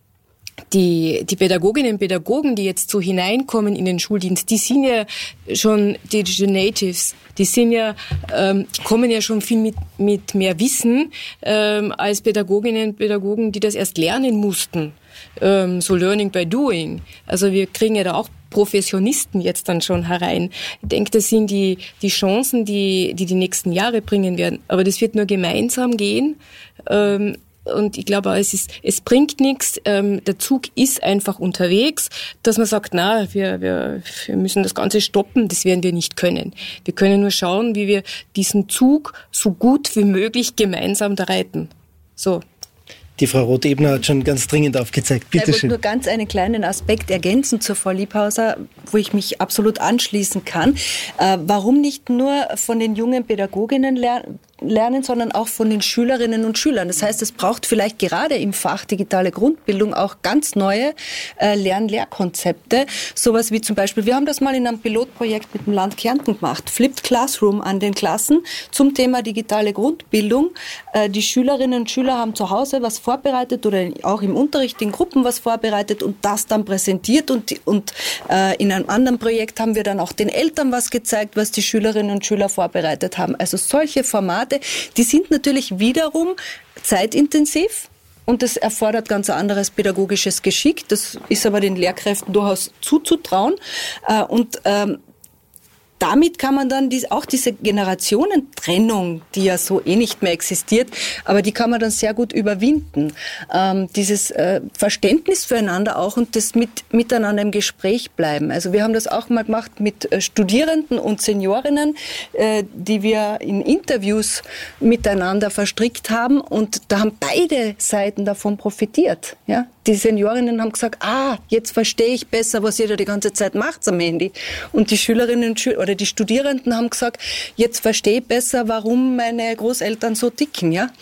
Speaker 3: die, die Pädagoginnen und Pädagogen, die jetzt so hineinkommen in den Schuldienst, die sind ja schon Digital Natives, die sind ja, ähm, die kommen ja schon viel mit, mit mehr Wissen, ähm, als Pädagoginnen und Pädagogen, die das erst lernen mussten. Ähm, so Learning by Doing. Also wir kriegen ja da auch Professionisten jetzt dann schon herein. Ich denke, das sind die, die Chancen, die, die die nächsten Jahre bringen werden. Aber das wird nur gemeinsam gehen. Ähm, Und ich glaube, es ist, es bringt nichts. Ähm, der Zug ist einfach unterwegs, dass man sagt, na, wir, wir, wir müssen das Ganze stoppen. Das werden wir nicht können. Wir können nur schauen, wie wir diesen Zug so gut wie möglich gemeinsam da reiten. So.
Speaker 2: Die Frau Roth-Ebner hat schon ganz dringend aufgezeigt. Bitte schön.
Speaker 4: Ich wollte nur ganz einen kleinen Aspekt ergänzen zur Frau Liebhauser, wo ich mich absolut anschließen kann. Äh, warum nicht nur von den jungen Pädagoginnen lernen? lernen, sondern auch von den Schülerinnen und Schülern. Das heißt, es braucht vielleicht gerade im Fach digitale Grundbildung auch ganz neue äh, Lern-Lehrkonzepte. Sowas wie zum Beispiel, wir haben das mal in einem Pilotprojekt mit dem Land Kärnten gemacht, Flipped Classroom an den Klassen zum Thema digitale Grundbildung. Äh, die Schülerinnen und Schüler haben zu Hause was vorbereitet oder auch im Unterricht in Gruppen was vorbereitet und das dann präsentiert und, und äh, in einem anderen Projekt haben wir dann auch den Eltern was gezeigt, was die Schülerinnen und Schüler vorbereitet haben. Also solche Formate, die sind natürlich wiederum zeitintensiv und das erfordert ganz ein anderes pädagogisches Geschick. Das ist aber den Lehrkräften durchaus zuzutrauen. Und ähm, damit kann man dann dies, auch diese Generationentrennung, die ja so eh nicht mehr existiert, aber die kann man dann sehr gut überwinden. Ähm, dieses äh, Verständnis füreinander auch und das mit, miteinander im Gespräch bleiben. Also wir haben das auch mal gemacht mit äh, Studierenden und Seniorinnen, äh, die wir in Interviews miteinander verstrickt haben und da haben beide Seiten davon profitiert. Ja? Die Seniorinnen haben gesagt, ah, jetzt verstehe ich besser, was ihr da die ganze Zeit macht am Handy. Und die Schülerinnen und Schüler oder die Studierenden haben gesagt, jetzt verstehe ich besser, warum meine Großeltern so ticken. Ja?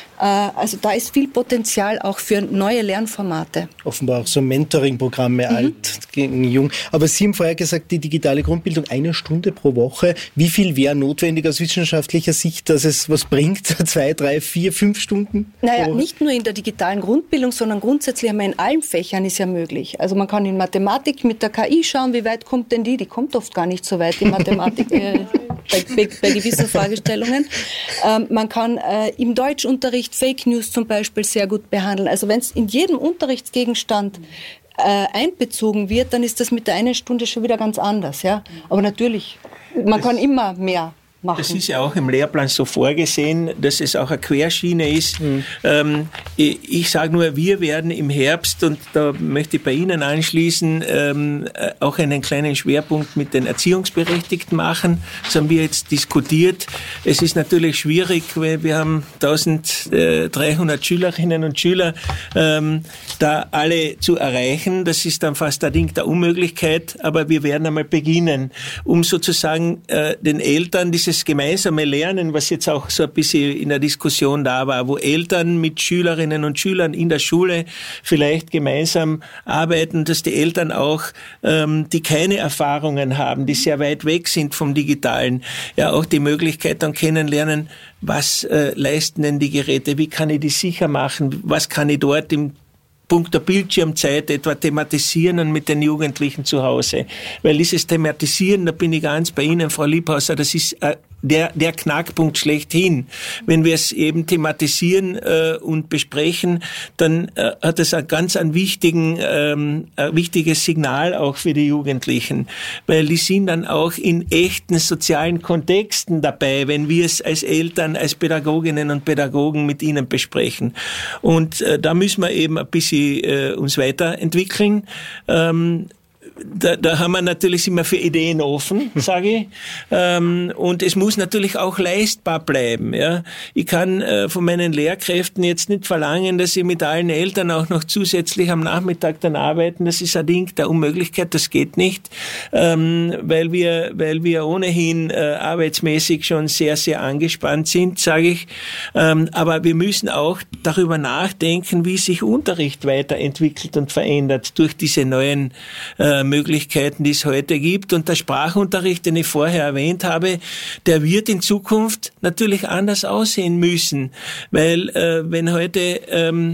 Speaker 4: Also da ist viel Potenzial auch für neue Lernformate.
Speaker 2: Offenbar auch so Mentoring-Programme, mhm. alt gegen jung. Aber Sie haben vorher gesagt, die digitale Grundbildung eine Stunde pro Woche. Wie viel wäre notwendig aus wissenschaftlicher Sicht, dass es was bringt? Zwei, drei, vier, fünf Stunden?
Speaker 4: Naja, nicht nur in der digitalen Grundbildung, sondern grundsätzlich haben wir in allen Fächern ist ja möglich. Also man kann in Mathematik mit der K I schauen, wie weit kommt denn die? Die kommt oft gar nicht so weit in Mathematik äh, bei, bei, bei gewissen Fragestellungen. Ähm, man kann äh, im Deutschunterricht Fake News zum Beispiel sehr gut behandeln. Also wenn es in jedem Unterrichtsgegenstand äh, einbezogen wird, dann ist das mit der einen Stunde schon wieder ganz anders. Ja? Aber natürlich, man kann immer mehr machen.
Speaker 10: Das ist ja auch im Lehrplan so vorgesehen, dass es auch eine Querschiene ist. Mhm. Ähm, ich ich sage nur, wir werden im Herbst, und da möchte ich bei Ihnen anschließen, ähm, auch einen kleinen Schwerpunkt mit den Erziehungsberechtigten machen. Das haben wir jetzt diskutiert. Es ist natürlich schwierig, weil wir haben eintausenddreihundert Schülerinnen und Schüler, ähm, da alle zu erreichen. Das ist dann fast ein Ding der Unmöglichkeit, aber wir werden einmal beginnen, um sozusagen äh, den Eltern diese das gemeinsame Lernen, was jetzt auch so ein bisschen in der Diskussion da war, wo Eltern mit Schülerinnen und Schülern in der Schule vielleicht gemeinsam arbeiten, dass die Eltern auch, ähm, die keine Erfahrungen haben, die sehr weit weg sind vom Digitalen, ja auch die Möglichkeit dann kennenlernen, was äh, leisten denn die Geräte, wie kann ich die sicher machen, was kann ich dort im Punkt der Bildschirmzeit etwa thematisieren und mit den Jugendlichen zu Hause. Weil dieses Thematisieren, da bin ich ganz bei Ihnen, Frau Liebhauser, das ist äh, der, der Knackpunkt schlechthin. Wenn wir es eben thematisieren äh, und besprechen, dann äh, hat das ein ganz ein, wichtigen, ähm, ein wichtiges Signal auch für die Jugendlichen. Weil die sind dann auch in echten sozialen Kontexten dabei, wenn wir es als Eltern, als Pädagoginnen und Pädagogen mit ihnen besprechen. Und äh, da müssen wir eben ein bisschen äh, uns weiterentwickeln. Ähm, Da, da haben wir natürlich immer für Ideen offen, sage ich. Ähm, und es muss natürlich auch leistbar bleiben. Ja. Ich kann äh, von meinen Lehrkräften jetzt nicht verlangen, dass sie mit allen Eltern auch noch zusätzlich am Nachmittag dann arbeiten. Das ist ein Ding der Unmöglichkeit, das geht nicht, ähm, weil wir, weil wir ohnehin äh, arbeitsmäßig schon sehr, sehr angespannt sind, sage ich. Ähm, aber wir müssen auch darüber nachdenken, wie sich Unterricht weiterentwickelt und verändert durch diese neuen äh, Möglichkeiten, die es heute gibt. Und der Sprachunterricht, den ich vorher erwähnt habe, der wird in Zukunft natürlich anders aussehen müssen, weil äh, wenn heute ähm,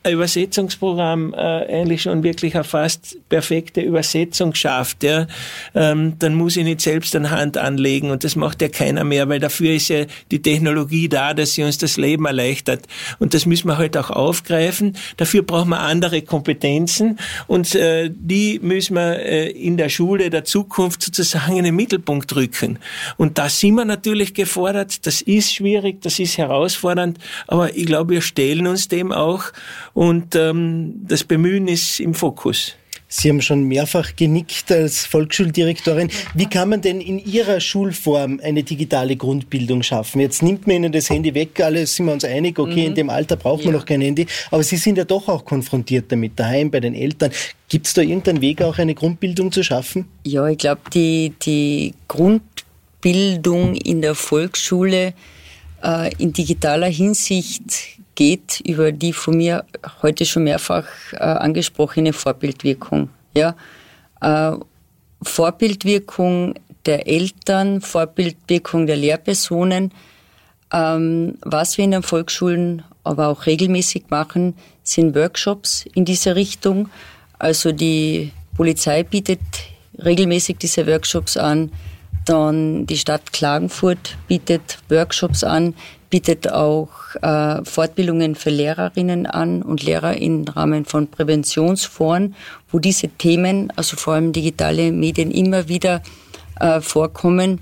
Speaker 10: ein Übersetzungsprogramm äh, eigentlich schon wirklich eine fast perfekte Übersetzung schafft, ja, ähm, dann muss ich nicht selbst eine Hand anlegen und das macht ja keiner mehr, weil dafür ist ja die Technologie da, dass sie uns das Leben erleichtert und das müssen wir halt auch aufgreifen. Dafür brauchen wir andere Kompetenzen und äh, die müssen wir äh, in der Schule der Zukunft sozusagen in den Mittelpunkt rücken. Und da sind wir natürlich gefordert, das ist schwierig, das ist herausfordernd, aber ich glaube, wir stellen uns dem auch und ähm, das Bemühen ist im Fokus.
Speaker 2: Sie haben schon mehrfach genickt als Volksschuldirektorin. Wie kann man denn in Ihrer Schulform eine digitale Grundbildung schaffen? Jetzt nimmt man Ihnen das Handy weg, alle sind wir uns einig, okay, mhm. in dem Alter braucht man ja. noch kein Handy, aber Sie sind ja doch auch konfrontiert damit, daheim, bei den Eltern. Gibt es da irgendeinen Weg, auch eine Grundbildung zu schaffen?
Speaker 9: Ja, ich glaube, die, die Grundbildung in der Volksschule äh, in digitaler Hinsicht geht über die von mir heute schon mehrfach äh, angesprochene Vorbildwirkung. Ja? Äh, Vorbildwirkung der Eltern, Vorbildwirkung der Lehrpersonen. Ähm, was wir in den Volksschulen aber auch regelmäßig machen, sind Workshops in diese Richtung. Also die Polizei bietet regelmäßig diese Workshops an. Dann die Stadt Klagenfurt bietet Workshops an, bietet auch äh, Fortbildungen für Lehrerinnen an und Lehrer im Rahmen von Präventionsforen, wo diese Themen, also vor allem digitale Medien, immer wieder äh, vorkommen.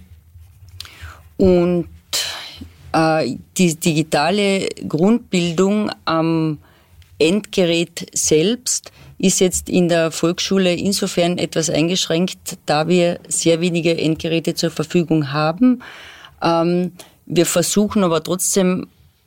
Speaker 9: Und äh, die digitale Grundbildung am Endgerät selbst ist jetzt in der Volksschule insofern etwas eingeschränkt, da wir sehr wenige Endgeräte zur Verfügung haben. Ähm, wir versuchen aber trotzdem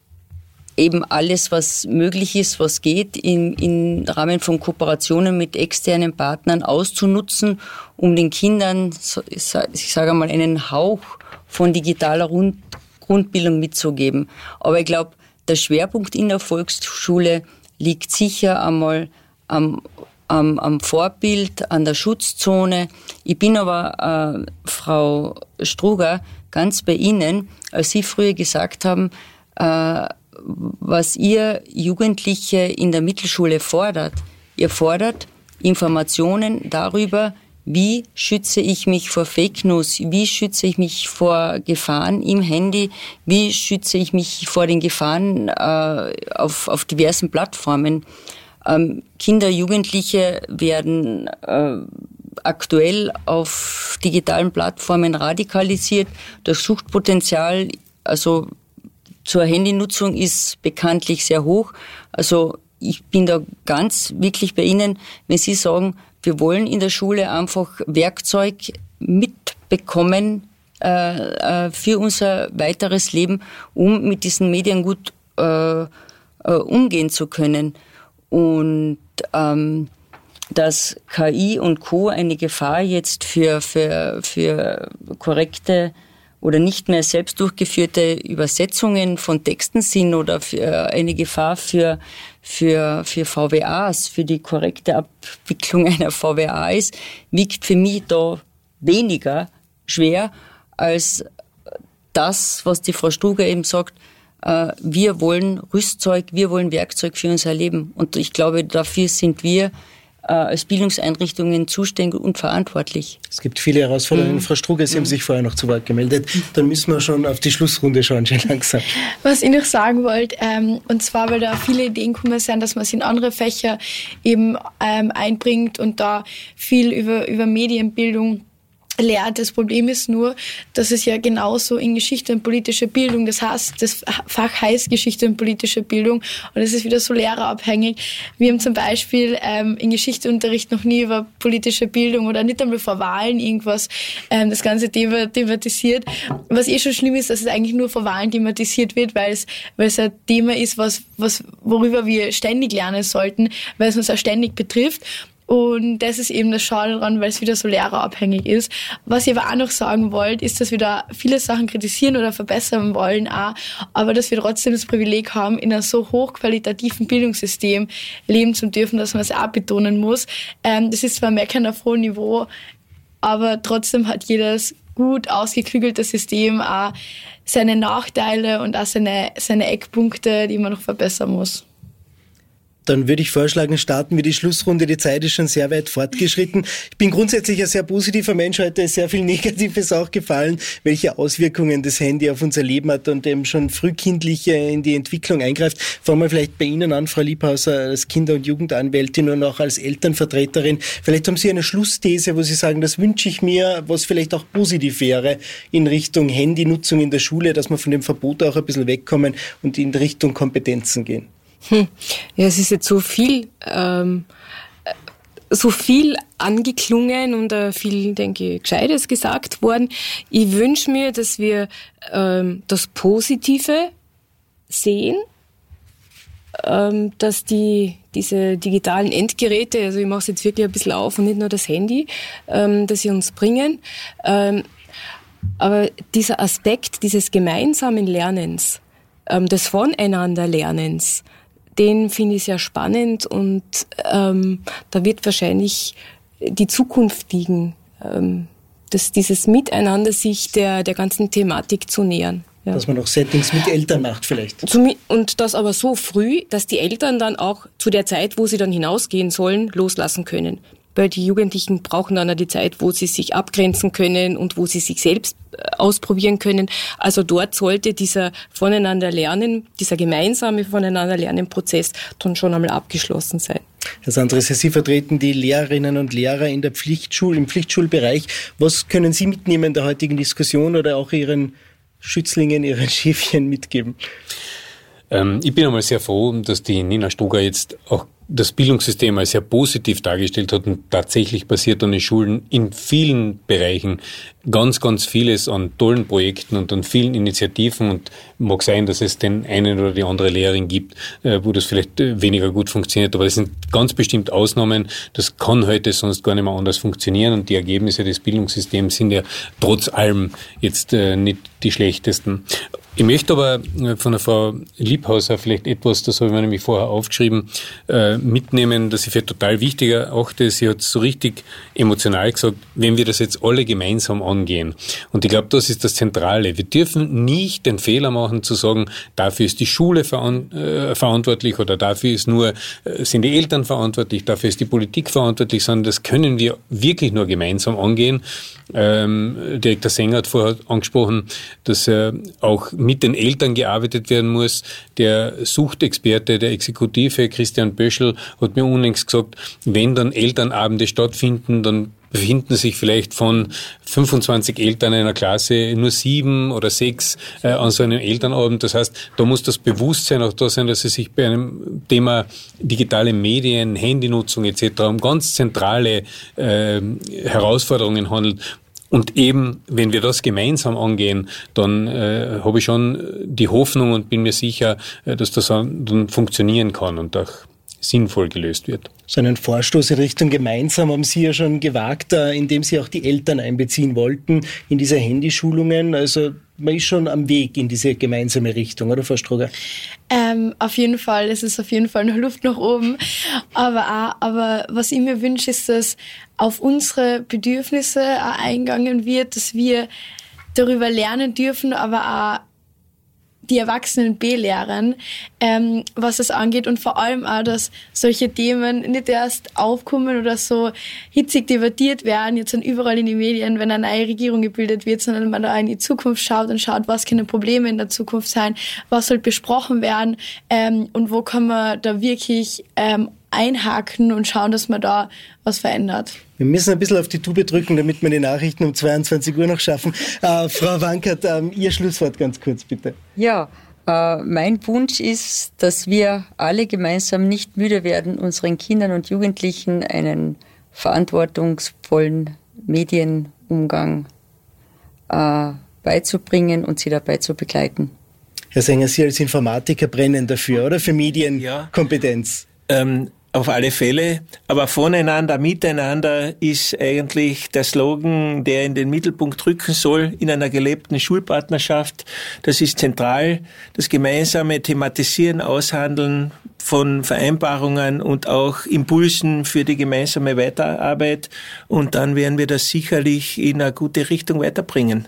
Speaker 9: eben alles, was möglich ist, was geht, im, im Rahmen von Kooperationen mit externen Partnern auszunutzen, um den Kindern, ich sage mal, einen Hauch von digitaler Grund, Grundbildung mitzugeben. Aber ich glaube, der Schwerpunkt in der Volksschule liegt sicher einmal am, am, am Vorbild, an der Schutzzone. Ich bin aber, äh, Frau Struger, ganz bei Ihnen, als Sie früher gesagt haben, äh, was ihr Jugendliche in der Mittelschule fordert. Ihr fordert Informationen darüber, wie schütze ich mich vor Fake News, wie schütze ich mich vor Gefahren im Handy, wie schütze ich mich vor den Gefahren äh, auf, auf diversen Plattformen. Ähm, Kinder, Jugendliche werden äh, aktuell auf digitalen Plattformen radikalisiert. Das Suchtpotenzial, also zur Handynutzung, ist bekanntlich sehr hoch. Also ich bin da ganz wirklich bei Ihnen, wenn Sie sagen, wir wollen in der Schule einfach Werkzeug mitbekommen äh, für unser weiteres Leben, um mit diesen Medien gut äh, äh, umgehen zu können. Und ähm, dass K I und Co. eine Gefahr jetzt für, für, für korrekte oder nicht mehr selbst durchgeführte Übersetzungen von Texten sind oder für eine Gefahr für, für, für V W As, für die korrekte Abwicklung einer V W A ist, wiegt für mich da weniger schwer als das, was die Frau Struger eben sagt. Wir wollen Rüstzeug, wir wollen Werkzeug für unser Leben. Und ich glaube, dafür sind wir als Bildungseinrichtungen zuständig und verantwortlich.
Speaker 2: Es gibt viele Herausforderungen. Mhm. Frau Struger, Sie mhm. haben sich vorher noch zu Wort gemeldet. Dann müssen wir schon auf die Schlussrunde schauen, schon langsam.
Speaker 1: Was ich noch sagen wollte, ähm, und zwar, weil da viele Ideen kommen sind, dass man es in andere Fächer eben ähm, einbringt und da viel über, über Medienbildung lehrt. Das Problem ist nur, dass es ja genauso in Geschichte und politische Bildung, das heißt, das Fach heißt Geschichte und politische Bildung und es ist wieder so lehrerabhängig. Wir haben zum Beispiel ähm, in Geschichteunterricht noch nie über politische Bildung oder nicht einmal vor Wahlen irgendwas ähm, das ganze Thema thematisiert. Was eh schon schlimm ist, dass es eigentlich nur vor Wahlen thematisiert wird, weil es, weil es ein Thema ist, was, was, worüber wir ständig lernen sollten, weil es uns auch ständig betrifft. Und das ist eben das Schade daran, weil es wieder so lehrerabhängig ist. Was ich aber auch noch sagen wollte, ist, dass wir da viele Sachen kritisieren oder verbessern wollen auch, aber dass wir trotzdem das Privileg haben, in einem so hochqualitativen Bildungssystem leben zu dürfen, dass man es auch betonen muss. Ähm, das ist zwar meckern auf hohem Niveau, aber trotzdem hat jedes gut ausgeklügelte System auch seine Nachteile und auch seine, seine Eckpunkte, die man noch verbessern muss.
Speaker 2: Dann würde ich vorschlagen, starten wir die Schlussrunde. Die Zeit ist schon sehr weit fortgeschritten. Ich bin grundsätzlich ein sehr positiver Mensch. Heute ist sehr viel Negatives auch gefallen, welche Auswirkungen das Handy auf unser Leben hat und eben schon frühkindlich in die Entwicklung eingreift. Fangen wir vielleicht bei Ihnen an, Frau Liebhauser, als Kinder- und Jugendanwältin und auch als Elternvertreterin. Vielleicht haben Sie eine Schlussthese, wo Sie sagen, das wünsche ich mir, was vielleicht auch positiv wäre in Richtung Handynutzung in der Schule, dass wir von dem Verbot auch ein bisschen wegkommen und in Richtung Kompetenzen gehen.
Speaker 3: Hm. Ja, es ist jetzt so viel, ähm, so viel angeklungen und äh, viel, denke ich, Gescheites gesagt worden. Ich wünsche mir, dass wir ähm, das Positive sehen, ähm, dass die diese digitalen Endgeräte, also ich mache es jetzt wirklich ein bisschen auf und nicht nur das Handy, ähm, dass sie uns bringen. Ähm, aber dieser Aspekt dieses gemeinsamen Lernens, ähm, des Voneinanderlernens, den finde ich sehr spannend und ähm, da wird wahrscheinlich die Zukunft liegen, ähm, dass dieses Miteinander sich der, der ganzen Thematik zu nähern. Ja.
Speaker 2: Dass man auch Settings mit Eltern macht vielleicht.
Speaker 3: Und das aber so früh, dass die Eltern dann auch zu der Zeit, wo sie dann hinausgehen sollen, loslassen können. Weil die Jugendlichen brauchen dann auch die Zeit, wo sie sich abgrenzen können und wo sie sich selbst ausprobieren können. Also dort sollte dieser voneinander lernen, dieser gemeinsame voneinander lernen Prozess dann schon einmal abgeschlossen sein.
Speaker 2: Herr Sandres, Sie vertreten die Lehrerinnen und Lehrer in der Pflichtschule, im Pflichtschulbereich. Was können Sie mitnehmen der heutigen Diskussion oder auch Ihren Schützlingen, Ihren Schäfchen mitgeben?
Speaker 5: Ähm, ich bin einmal sehr froh, dass die Nina Struger jetzt auch das Bildungssystem als sehr positiv dargestellt hat und tatsächlich passiert an den Schulen in vielen Bereichen ganz, ganz vieles an tollen Projekten und an vielen Initiativen und mag sein, dass es den einen oder die andere Lehrerin gibt, wo das vielleicht weniger gut funktioniert, aber das sind ganz bestimmt Ausnahmen. Das kann heute sonst gar nicht mehr anders funktionieren und die Ergebnisse des Bildungssystems sind ja trotz allem jetzt nicht die schlechtesten. Ich möchte aber von der Frau Liebhauser vielleicht etwas, das habe ich mir nämlich vorher aufgeschrieben, äh, mitnehmen, das ich für total wichtig erachte. Sie hat so richtig emotional gesagt, wenn wir das jetzt alle gemeinsam angehen. Und ich glaube, das ist das Zentrale. Wir dürfen nicht den Fehler machen zu sagen, dafür ist die Schule veran- äh, verantwortlich oder dafür ist nur, äh, sind die Eltern verantwortlich, dafür ist die Politik verantwortlich, sondern das können wir wirklich nur gemeinsam angehen. Ähm, Direktor Sänger hat vorher angesprochen, dass äh, auch mit den Eltern gearbeitet werden muss. Der Suchtexperte der Exekutive, Christian Böschel, hat mir unlängst gesagt, wenn dann Elternabende stattfinden, dann befinden sich vielleicht von fünfundzwanzig Eltern in einer Klasse nur sieben oder sechs äh, an so einem Elternabend. Das heißt, da muss das Bewusstsein auch da sein, dass es sich bei einem Thema digitale Medien, Handynutzung et cetera um ganz zentrale äh, Herausforderungen handelt. Und eben, wenn wir das gemeinsam angehen, dann äh, habe ich schon die Hoffnung und bin mir sicher, äh, dass das dann funktionieren kann und auch sinnvoll gelöst wird.
Speaker 2: So einen Vorstoß in Richtung gemeinsam haben Sie ja schon gewagt, indem Sie auch die Eltern einbeziehen wollten in diese Handyschulungen. Also man ist schon am Weg in diese gemeinsame Richtung, oder Frau Struger?
Speaker 1: Ähm, auf jeden Fall, es ist auf jeden Fall noch Luft nach oben. Aber auch, aber was ich mir wünsche, ist, dass auf unsere Bedürfnisse auch eingegangen wird, dass wir darüber lernen dürfen, aber auch die Erwachsenen belehren, ähm, was das angeht und vor allem auch, dass solche Themen nicht erst aufkommen oder so hitzig debattiert werden, jetzt dann überall in die Medien, wenn eine neue Regierung gebildet wird, sondern man da in die Zukunft schaut und schaut, was können Probleme in der Zukunft sein, was soll besprochen werden ähm, und wo kann man da wirklich ähm, einhaken und schauen, dass man da was verändert.
Speaker 2: Wir müssen ein bisschen auf die Tube drücken, damit wir die Nachrichten um zweiundzwanzig Uhr noch schaffen. Äh, Frau Wankert, ähm, Ihr Schlusswort ganz kurz, bitte.
Speaker 9: Ja, äh, mein Wunsch ist, dass wir alle gemeinsam nicht müde werden, unseren Kindern und Jugendlichen einen verantwortungsvollen Medienumgang äh, beizubringen und sie dabei zu begleiten.
Speaker 2: Herr Sänger, Sie als Informatiker brennen dafür, oder? Für Medienkompetenz.
Speaker 10: Ja. Ähm, Auf alle Fälle, aber voneinander, miteinander ist eigentlich der Slogan, der in den Mittelpunkt rücken soll in einer gelebten Schulpartnerschaft. Das ist zentral, das gemeinsame Thematisieren, Aushandeln von Vereinbarungen und auch Impulsen für die gemeinsame Weiterarbeit und dann werden wir das sicherlich in eine gute Richtung weiterbringen.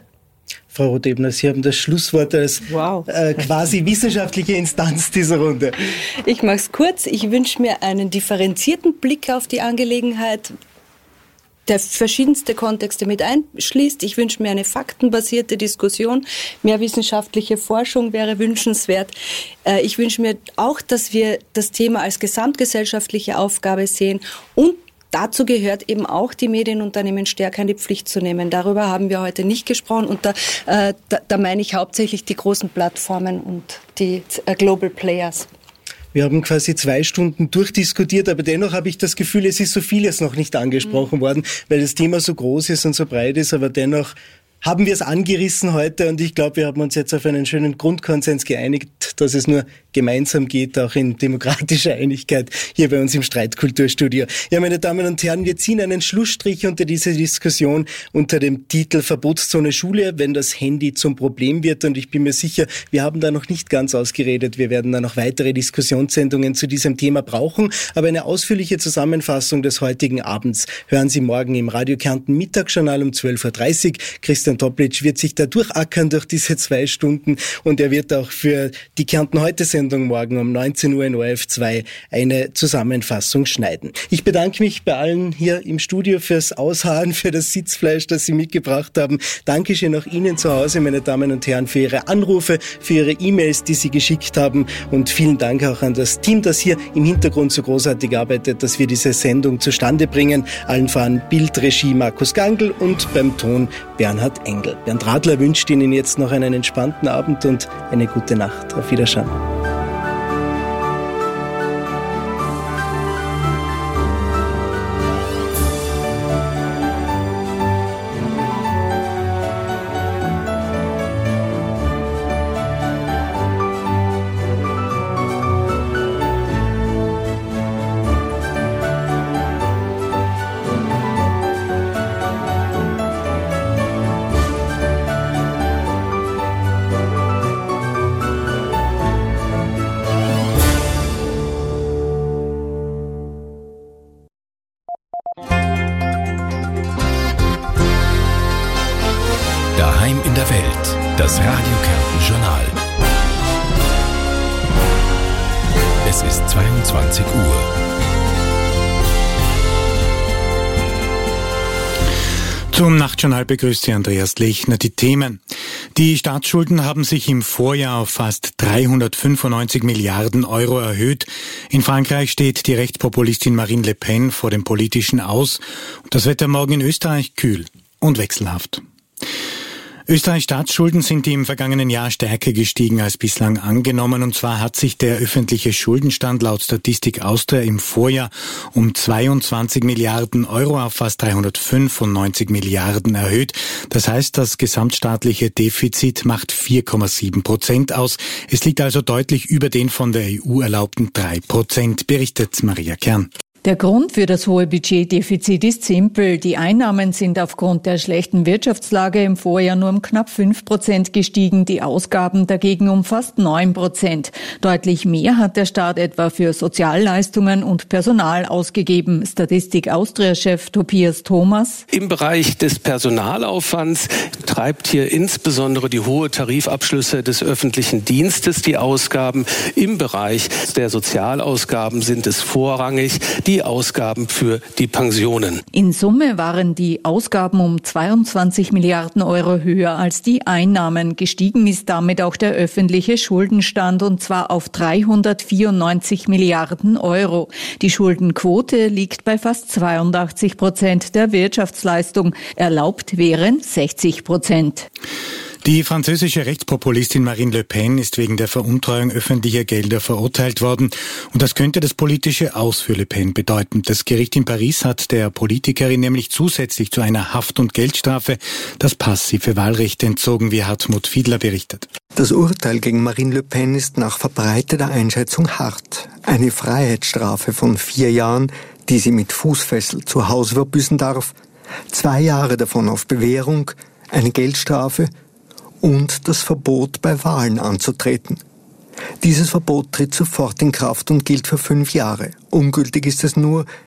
Speaker 2: Frau Roth-Ebner, Sie haben das Schlusswort als wow. äh, quasi wissenschaftliche Instanz dieser Runde.
Speaker 4: Ich mache es kurz. Ich wünsche mir einen differenzierten Blick auf die Angelegenheit, der verschiedenste Kontexte mit einschließt. Ich wünsche mir eine faktenbasierte Diskussion. Mehr wissenschaftliche Forschung wäre wünschenswert. Äh, ich wünsche mir auch, dass wir das Thema als gesamtgesellschaftliche Aufgabe sehen und dazu gehört eben auch, die Medienunternehmen stärker in die Pflicht zu nehmen. Darüber haben wir heute nicht gesprochen und da, äh, da, da meine ich hauptsächlich die großen Plattformen und die äh, Global Players.
Speaker 2: Wir haben quasi zwei Stunden durchdiskutiert, aber dennoch habe ich das Gefühl, es ist so vieles noch nicht angesprochen mhm. worden, weil das Thema so groß ist und so breit ist, aber dennoch haben wir es angerissen heute und ich glaube, wir haben uns jetzt auf einen schönen Grundkonsens geeinigt, dass es nur gemeinsam geht, auch in demokratischer Einigkeit hier bei uns im Streitkulturstudio. Ja, meine Damen und Herren, wir ziehen einen Schlussstrich unter diese Diskussion unter dem Titel Verbotszone Schule, wenn das Handy zum Problem wird und ich bin mir sicher, wir haben da noch nicht ganz ausgeredet. Wir werden da noch weitere Diskussionssendungen zu diesem Thema brauchen, aber eine ausführliche Zusammenfassung des heutigen Abends hören Sie morgen im Radio Kärnten Mittagsjournal um zwölf Uhr dreißig. Christian Toplic wird sich da durchackern durch diese zwei Stunden und er wird auch für die Kärnten Heute-Sendung morgen um neunzehn Uhr in O R F zwei eine Zusammenfassung schneiden. Ich bedanke mich bei allen hier im Studio fürs Ausharren, für das Sitzfleisch, das Sie mitgebracht haben. Dankeschön auch Ihnen zu Hause, meine Damen und Herren, für Ihre Anrufe, für Ihre E-Mails, die Sie geschickt haben und vielen Dank auch an das Team, das hier im Hintergrund so großartig arbeitet, dass wir diese Sendung zustande bringen. Allen voran Bildregie Markus Gangl und beim Ton Bernhard Engel. Bernd Radler wünscht Ihnen jetzt noch einen entspannten Abend und eine gute Nacht. Auf Wiedersehen.
Speaker 13: Das Radio Kärnten Journal. Es ist zweiundzwanzig Uhr.
Speaker 14: Zum Nachtjournal begrüßt Sie Andreas Lechner. Die Themen. Die Staatsschulden haben sich im Vorjahr auf fast dreihundertfünfundneunzig Milliarden Euro erhöht. In Frankreich steht die Rechtspopulistin Marine Le Pen vor dem politischen Aus. Und das Wetter morgen in Österreich kühl und wechselhaft. Österreichs Staatsschulden sind im vergangenen Jahr stärker gestiegen als bislang angenommen. Und zwar hat sich der öffentliche Schuldenstand laut Statistik Austria im Vorjahr um zweiundzwanzig Milliarden Euro auf fast dreihundertfünfundneunzig Milliarden erhöht. Das heißt, das gesamtstaatliche Defizit macht vier Komma sieben Prozent aus. Es liegt also deutlich über den von der E U erlaubten drei Prozent, berichtet Maria Kern.
Speaker 15: Der Grund für das hohe Budgetdefizit ist simpel. Die Einnahmen sind aufgrund der schlechten Wirtschaftslage im Vorjahr nur um knapp fünf Prozent gestiegen, die Ausgaben dagegen um fast neun Prozent. Deutlich mehr hat der Staat etwa für Sozialleistungen und Personal ausgegeben. Statistik Austria-Chef Tobias Thomas.
Speaker 16: Im Bereich des Personalaufwands treibt hier insbesondere die hohe Tarifabschlüsse des öffentlichen Dienstes die Ausgaben. Im Bereich der Sozialausgaben sind es vorrangig die Ausgaben für die Pensionen.
Speaker 15: In Summe waren die Ausgaben um zweiundzwanzig Milliarden Euro höher als die Einnahmen. Gestiegen ist damit auch der öffentliche Schuldenstand und zwar auf dreihundertvierundneunzig Milliarden Euro. Die Schuldenquote liegt bei fast zweiundachtzig Prozent der Wirtschaftsleistung. Erlaubt wären sechzig Prozent.
Speaker 14: Die französische Rechtspopulistin Marine Le Pen ist wegen der Veruntreuung öffentlicher Gelder verurteilt worden. Und das könnte das politische Aus für Le Pen bedeuten. Das Gericht in Paris hat der Politikerin nämlich zusätzlich zu einer Haft- und Geldstrafe das passive Wahlrecht entzogen, wie Hartmut Fiedler berichtet.
Speaker 17: Das Urteil gegen Marine Le Pen ist nach verbreiteter Einschätzung hart. Eine Freiheitsstrafe von vier Jahren, die sie mit Fußfessel zu Hause verbüßen darf, zwei Jahre davon auf Bewährung, eine Geldstrafe und das Verbot, bei Wahlen anzutreten. Dieses Verbot tritt sofort in Kraft und gilt für fünf Jahre. Ungültig ist es nur,